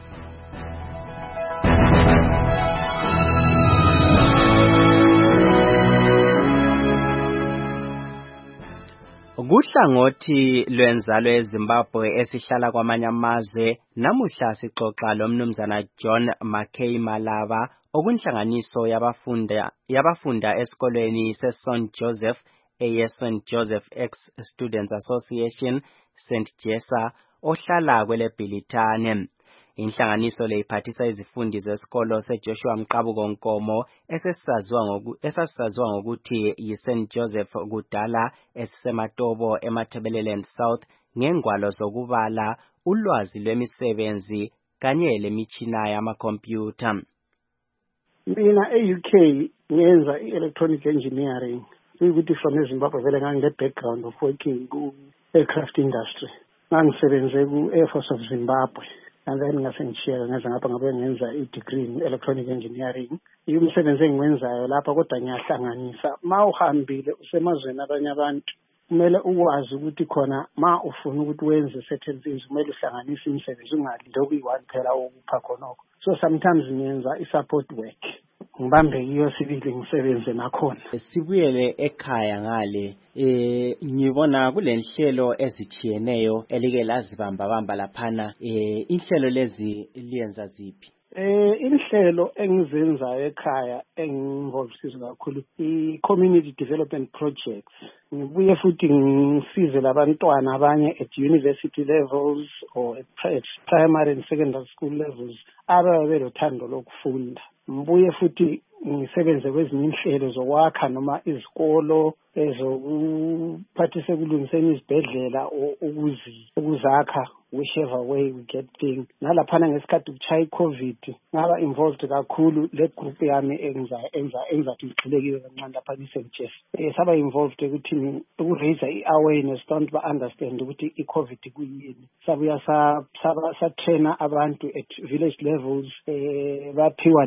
Kuhlangothi lwenzalo eZimbabwe esihlala kwamanye amazwe namuhla sixoxa lomnumzana John McKay Malava okunhlanganiso yabafunda yabafunda esikolweni seSaint Joseph eSaint Joseph Ex Students Association Saint Jesa ohlala kwele Bhilitane. Inhlanganiso le iphathisa izifundi zesikolo seJoshua Mqabuko Nkomo esesisaziwa ngoku esasisaziwa ngokuthi yiSaint Joseph kudala esisematobo eMatabeleland South ngengwalo zokubala, ulwazi lwemisebenzi kanye lemitshina yamakhompyutha. Mina e-U K ngenza i-electronic engineering. Ukuthi from eZimbabwe vele ngangine background of working ku-aircraft industry. Ngangisebenze ku-Air Force of Zimbabwe. And then ngasengishiya ngaze ngapha ngabe ngenza i-degree in electronic engineering. Umsebenzi engiwenzayo lapha kodwa ngiyahlanganisa. Ma uhambile usemazweni abanye abantu kumele ukwazi ukuthi khona ma ufuna ukuthi wenze certain things kumele uhlanganise imisebenzi ungalinde okuyi-one phela okupha khonoko. So sometimes ngiyenza i-support work. Ngibambe kiyo sibili ngisebenze nakhona. Sibuyele ekhaya ngale eh ngibona kulenhlelo ezichiyeneyo elike lazibamba bamba laphana eh inhlelo lezi liyenza ziphi? Eh inhlelo engizenzayo ekhaya enginvolved kakhulu i-community development projects. Ngibuye futhi ngisize labantwana abanye at university levels or at primary and secondary school levels ababe lothando lokufunda. Mbuye futhi ngisebenze kwezinye inhlelo zokwakha noma izikolo ezokuphathisa ekulungiseni izibhedlela ukuzi ukuzakha whichever way we get things. Nalaphana ngesikhathi kuchaya i-COVID ngaba involved kakhulu le group yami enza enza enza igxilekile kancane lapha eSaint Jeff. Eh saba involved ukuthi ukuraise i-awareness don't ba understand ukuthi i-COVID kuyini. Sabuya sa sa trainer abantu at village levels eh baphiwa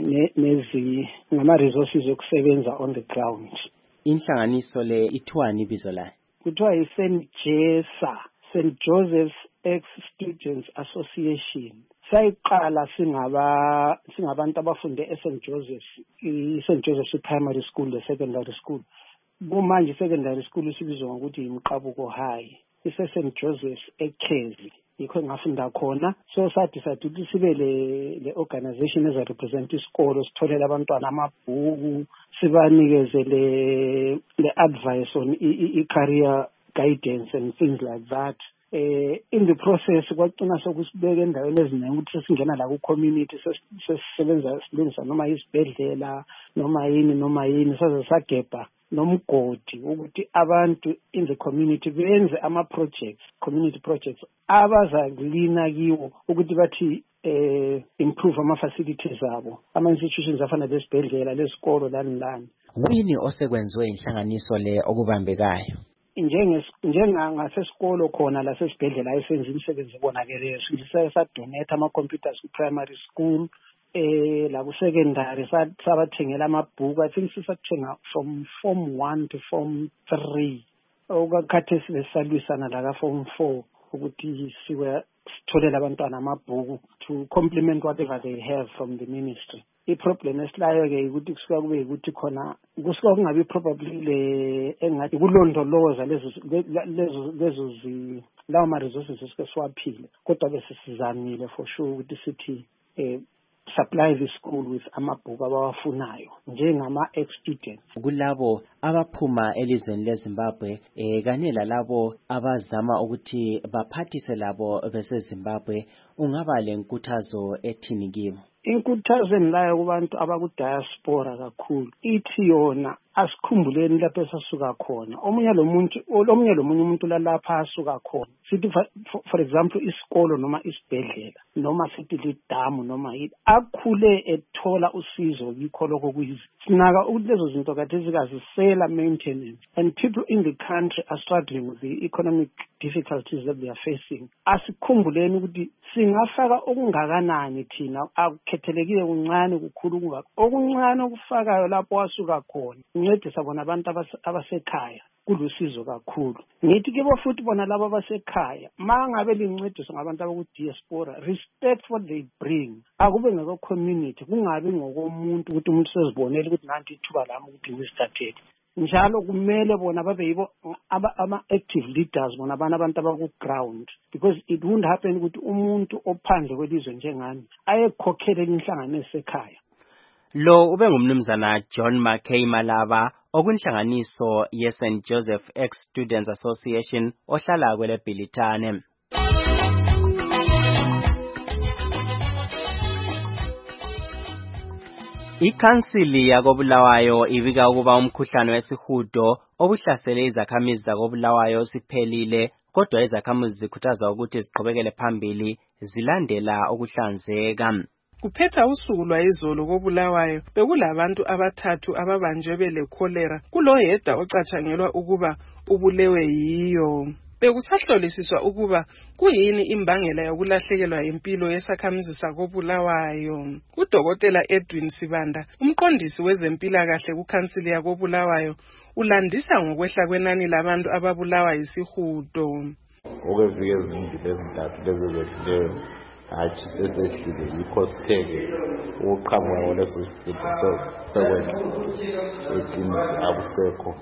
nezi ngama resources okusebenza on the ground. Inhlanganiso le ithwani ibizo layo? Kuthiwa yiSaint Jesa, Saint Joseph Ex Students Association. Sayiqala singaba singabantu abafunde eSaint Joseph, iSaint Joseph Primary School le secondary school. Kumanje secondary school sibizwa ngokuthi iMqabuko High. Ise Saint Joseph eKhezi. Yikho ngafunda khona. So sathi sathi ukuthi sibe le le organization eza represent isikolo sitholela abantwana amabhuku, sibanikeze le le advice on i career guidance and things like that. Uh, in the process kwaqina sokusibeka endaweni eziningi ukuthi sesingena la ku community sesisebenza silungisa noma isibhedlela noma yini noma yini saze sagebha nomgodi ukuthi abantu in the community benze ama projects community projects abazakulina kiwo ukuthi bathi eh improve ama facilities abo ama institutions afana lesibhedlela lesikolo lani lani. Kuyini osekwenziwe inhlanganiso le okubambekayo? njengasesikolo khona la sesibhedlela ayisenza imisebenzi ebonakeleyo sisike sadonate ama-computers ku-primary school eh la ku-secondary sabathengela amabhuku. I think sisathenga from form one to form three okakhathesi besalwisana la ka-form four ukuthi siwe sitholela abantwana amabhuku to complement whatever they have from the ministry. I-problem esilayo ke ukuthi kusuka kube ukuthi khona kusuka kungabi probably le engathi kulondoloza lezo lezo lezo zi lawo ma resources esike siwaphile kodwa bese sizamile for sure ukuthi sithi eh supply the school with amabhuku abawafunayo njengama ex-students. Kulabo abaphuma elizweni leZimbabwe eh kanye lalabo abazama ukuthi baphathise labo beseZimbabwe ungaba lenkuthazo ethini kibo? Inkuthazo enlayo kubantu abakudiaspora kakhulu ithi yona asikhumbuleni lapho esasuka khona. Omunye lo muntu omunye lo munye umuntu lalapha asuka khona. Sithi for example isikolo noma isibhedlela noma sithi lidamu noma yini akhule ethola usizo yikho lokho kuyizi. Sinaka ukuthi lezo zinto kade zikazisela maintenance and people in the country are struggling with the economic difficulties that they are facing. Asikhumbuleni ukuthi singafaka okungakanani thina akukhethelekile kuncane kukhulu kungakho. Okuncane okufakayo lapho wasuka khona uncedisa bona abantu abasekhaya kulusizo kakhulu. Ngithi ke bo futhi bona labo abasekhaya mangabe lincediswa ngabantu abakudiaspora respect what they bring akube ngeko community kungabi ngokomuntu ukuthi umuntu sezibonela ukuthi nanti ithuba lami ukuthi ngisithathele. Njalo kumele bona babe yibo ama-active leaders bona abana abantu abaku-ground because it won't happen ukuthi umuntu ophandle kwelizwe njengani ayekhokhele inhlanganiso ekhaya. Lo ube ngumnumzana John McKay Malaba okunhlanganiso ye-Saint Joseph Ex-Students Association ohlala kwele Bhilitane. Ikhansili yakoBulawayo ibika ukuba umkhuhlane wesihudo obuhlasele izakhamizi zakoBulawayo siphelile kodwa izakhamuzi zikhuthaza ukuthi ziqhubekele phambili zilandela ukuhlanzeka. Kuphetha usuku lwayizolo koBulawayo bekulabantu abathathu ababanjwe bele cholera kulo yedwa ocatshangelwa ukuba ubulewe yiyo. Bekusahlolisiswa ukuba kuyini imbangela yokulahlekelwa impilo yesakhamuzi sakoBulawayo. Udokotela Edwin Sibanda umqondisi wezempilakahle kukhansili yakoBulawayo ulandisa ngokwehla kwenani labantu ababulawa yisihudo. Okuvike ezimbili ezintathu lezi ezedluleyo hatshi sesehlile yikho sitheke ukuqhamuka kwaleso sihudo sekwenza ekliniki akusekho.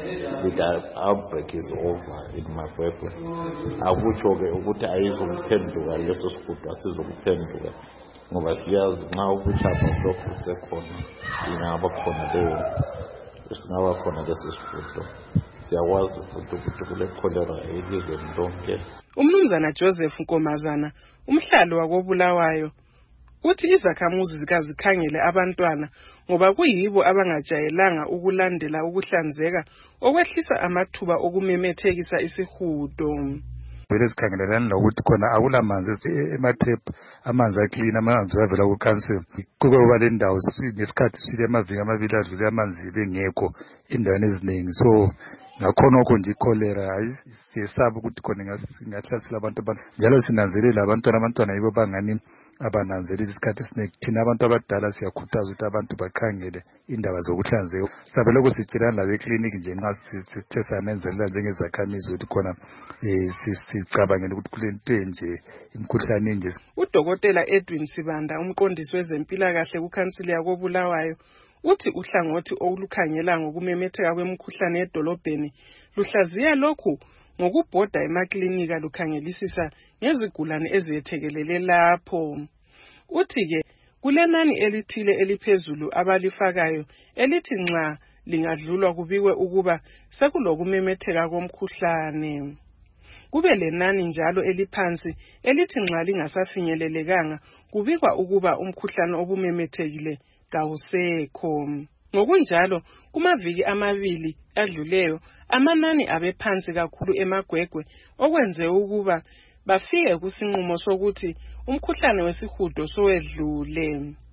The outbreak is over in Mafwekwe. Akutsho-ke ukuthi ayizokuphenduka leso sihudo asizokuphenduka ngoba siyazi nxa ubuchapha lokhu busekhona ingaba khona leyo singaba khona leso sihudo. Siyakwazi futhi ukuthi kule cholera elizweni lonke. Umnumzana Joseph Nkomazana umhlalo wakoBulawayo uthi izakhamuzi zikazikhangele abantwana ngoba kuyibo abangajayelanga ukulandela ukuhlanzeka okwehlisa amathuba okumemethekisa isihudo. Vele sikhangelelana lokuthi khona akulamanzi ematrap amanzi aclean amanzi avela ku council kube kuba le ndawo ngesikhathi sile amaviki amabili adlule amanzi bengekho endaweni eziningi so ngakhona okho nje cholera siyesaba ukuthi khona ngahlasela abantu njalo sinanzelela abantwana abantwana yibo bangani abananzela isikhathi esiningi thina abantu abadala siyakhuthaza ukuthi abantu bakhangele indaba zokuhlanzeka sabe lokho sitshelana labe clinic nje nxa sithe sanenzelela njengezakhamizi ukuthi khona sicabangela ukuthi kulento nje imkhuhlane nje. Udokotela Edwin Sibanda umqondisi wezempilakahle kukhansili yakoBulawayo uthi uhlangothi olukhangela ngokumemetheka kwemikhuhlane edolobheni luhlaziya lokhu ngokubhoda emaklinika lukhangelisisa ngezigulane eziyethekelele lapho. Uthi ke kulenani elithile eliphezulu abalifakayo elithi nxa lingadlulwa kubikwe ukuba sekulokumemetheka komkhuhlane. Kube lenani njalo eliphansi elithi nxa lingasafinyelelekanga kubikwa ukuba umkhuhlane obumemethekile kawusekho. Ngokunjalo kumaviki amabili adluleyo amanani abephansi kakhulu emagwegwe okwenze ukuba bafike kusinqumo sokuthi umkhuhlane wesihudo sowedlule.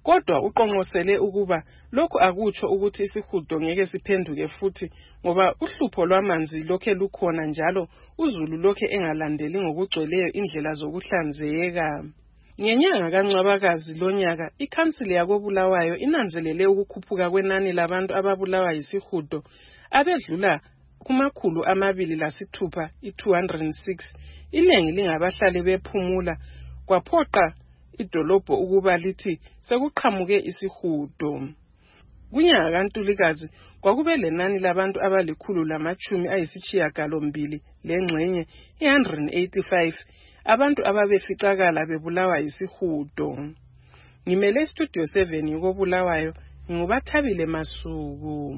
Kodwa uqonqosele ukuba lokhu akutsho ukuthi isihudo ngeke siphenduke futhi ngoba uhlupho lwamanzi lokhe lukhona njalo uZulu lokhe engalandeli ngokugcweleyo indlela zokuhlanzeka. Ngenyanga kaNcwabakazi lonyaka, ikhansili yakoBulawayo inanzelele ukukhuphuka kwenani labantu ababulawa yisihudo abedlula kumakhulu amabili lasithupha i-two hundred six. Iningi lingabahlali bephumula kwaphoqa idolobho ukuba lithi sekuqhamuke isihudo. Kunyaka kaNtulikazi kwakube lenani labantu abalikhulu lamachumi ayisishiyagalombili lengxenye one hundred eighty-five abantu ababeficakala bebulawa yisihudo. Ngimele Studio seven yokoBulawayo, ngubathabile Masuku.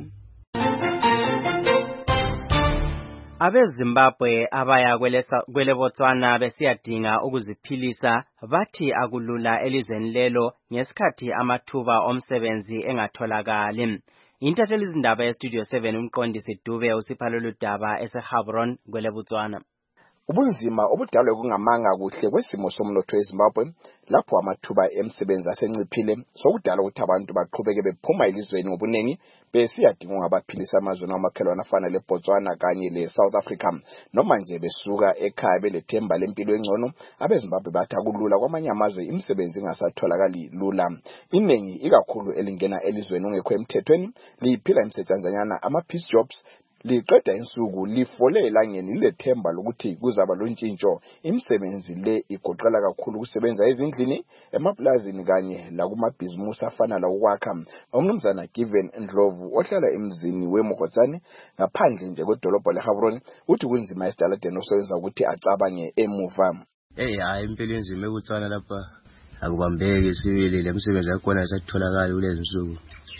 AbeZimbabwe abaya kwele Botswana besiyadinga ukuziphilisa bathi akulula elizweni lelo ngesikhathi amathuba omsebenzi engatholakali. Intatheli izindaba yeStudio seven umqondisi Dube usipha lolu daba eseHabron kwele Botswana. Ubunzima obudalwe kungamanga kuhle kwesimo somnotho eZimbabwe lapho amathuba emsebenzi asenciphile sokudala ukuthi abantu baqhubeke bephuma elizweni ngobuningi besiyadinga ngabaphilisa amazwe amakhelwane afana leBotswana kanye leSouth Africa noma nje besuka ekhaya belethemba lempilo engcono. AbeZimbabwe bathi akulula kwamanye amazwe imisebenzi ingasatholakali lula. Iningi ikakhulu elingena elizweni ongekho emthethweni liphila imisetshenzanyana ama-peace jobs liqeda insuku lifole elangeni lethemba lokuthi kuzaba lontshintsho. Imisebenzi le igoqela kakhulu ukusebenza ezindlini, emaplazini kanye lakumabhizimusi afana lawokwakha. Umnumzana Given Ndlovu ohlala emzini weMogotsane ngaphandle nje kwedolobho leHabron uthi kunzima esidaladeni osowenza ukuthi acabange emuva. Hey hayi impilo enzima eBotswana lapha akubambeki sibili lemisebenzi yakhona isatholakala kulezi nsuku.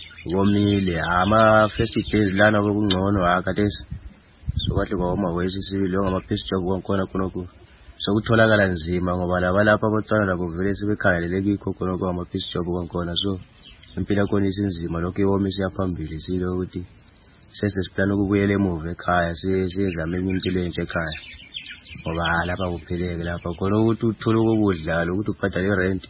Ngomile ama first days lana bekungcono akadesi sokahle kwawoma wesi sibili ngama peace job kwakhona khonoko sokutholakala nzima ngoba laba lapha botsana labo vele sebekhalele kikho khonoko ama peace job kwakhona. So impilo yakho isinzima lokho iwoma isiyaphambili silo ukuthi sesesiplan ukubuyela emuva ekhaya siyezama impilo entsha ekhaya ngoba lapha kupheleke lapha khona ukuthi uthola ukudla ukuthi ubhadale irent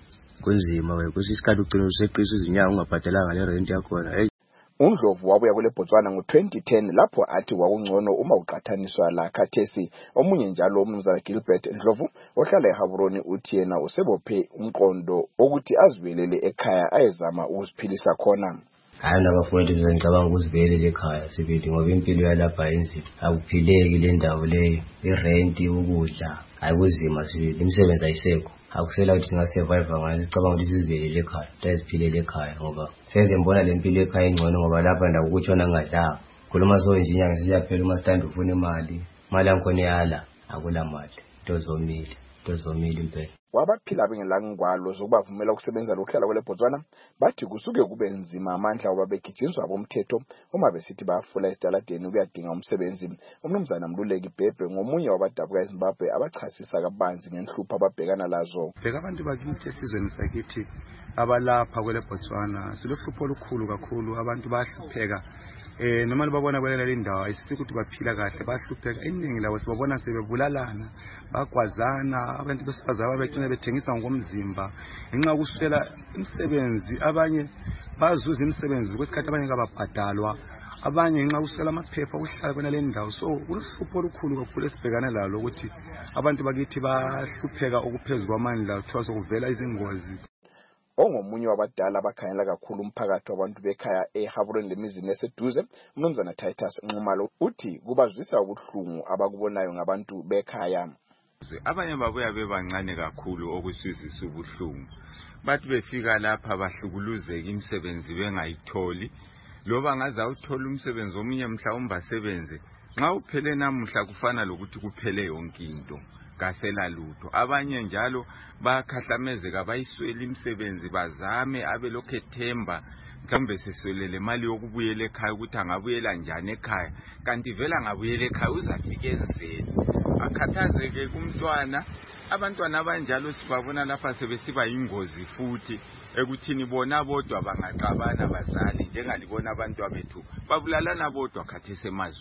kunzima wena isikhathi ugcina useqisa izinyanga ungabhadalanga le rent yakhona. Hey, uNdlovu wabuya kule Botswana ngo twenty ten lapho athi wakungcono uma uqathaniswa la khathesi. Omunye njalo umnumzana Gilbert Ndlovu ohlala eHabron uthi yena usebophe umqondo ukuthi azibelele ekhaya ayezama ukuziphilisa khona. Hayi nabafowethu ngicabanga ukuzibelele ekhaya sibili ngoba impilo yalapha enzima akuphileki le ndawo leyo, irent ukudla ayikuzima sibili, imisebenzi ayisekho akusela ukuthi singasurvive ngani. Sicabanga ukuthi sizibelele ekhaya siziphilele ekhaya ngoba senze mbona le mpilo ekhaya ingcono ngoba lapha ndawo ukutshona ngadlanga khuluma so nje inyanga siyaphela uma stand ufuna imali imali yakhona iyala akula mali tozomile tozomile impela. Wabaphila bengelangwalo zokubavumela ukusebenza lokuhlala kwele Botswana bathi kusuke kube nzima amandla obabegijinzwa abomthetho uma besithi bayafula esidaladeni ukuyadinga umsebenzi. Umnumzana Mluleki Bhebhe ngomunye wabadabuka eZimbabwe abachasisa kabanzi ngenhlupho ababhekana lazo. Bheka abantu bakithi esizweni sakithi abalapha kwele Botswana silohlupho olukhulu kakhulu, abantu bayahlupheka. Eh noma libabona kwele lendawo ayisithi ukuthi baphila kahle, bayahlupheka. Iningi lawo sibabona sebebulalana, bagwazana, abantu besifazana ababegcina bethengisa ngokomzimba ngenxa yokuswela imisebenzi. Abanye bazuza imisebenzi kwesikhathi abanye kababhadalwa, abanye ngenxa yokuswela amaphepha okuhlala kwena le ndawo. So uhlupho olukhulu kakhulu esibhekana lalo ukuthi abantu bakithi bahlupheka okuphezulu kwamandla, kuthiwa sokuvela izingozi. Ongomunye wabadala abakhanyela kakhulu umphakathi wabantu bekhaya eHabron lemizini eseduze, umnumzana Titus Nxumalo uthi kubazwisa ubuhlungu abakubonayo ngabantu bekhaya. Abanye babuya bebancane kakhulu okusizisa ubuhlungu, bathi befika lapha bahlukuluzeka imisebenzi bengayitholi, loba ngaze awuthola umsebenzi omunye mhlawumbe asebenze nxa uphele namuhla kufana lokuthi kuphele yonke into kasela lutho. Abanye njalo bakhahlamezeka bayiswela imisebenzi bazame abe lokho ethemba mhlawumbe seswelele imali yokubuyela ekhaya ukuthi angabuyela njani ekhaya, kanti vela ngabuyela ekhaya uzafika enzeni akhathazeke kumntwana. Abantwana abanjalo sibabona lapha sebesiba ingozi futhi ekuthini bona bodwa bangaxabana bazali njengalibona abantu abethu babulalana bodwa khathese emazweni.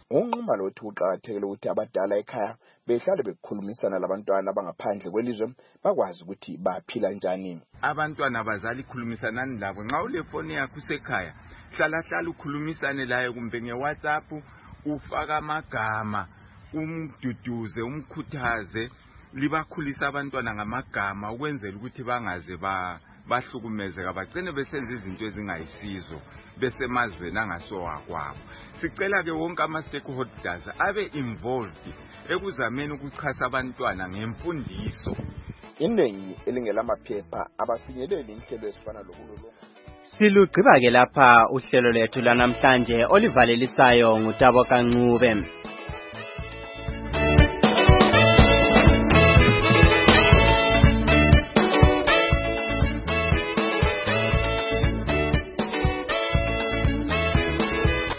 unquma lothi kuqakathekile ukuthi abadala ekhaya behlale bekhulumisana labantwana abangaphandle kwelizwe bakwazi ukuthi baphila njani. Abantwana abazali ikhulumisanani labo nxa ulefoni yakho usekhaya hlala hlala ukhulumisane laye kumbe ngeWhatsApp ufaka amagama umduduze umkhuthaze libakhulisa abantwana ngamagama ukwenzela ukuthi bangaze ba bahlukumezeka bagcine besenza izinto ezingayisizo besemazweni angasowakwabo. Sicela ke wonke ama stakeholders abe involved ekuzameni ukuchasa abantwana ngemfundiso. Iningi elingelamaphepha abafinyeleli inhlelo ezifana lokulolonga. Silugqiba ke lapha uhlelo lethu lanamhlanje olivalelisayo nguTabo Kancube.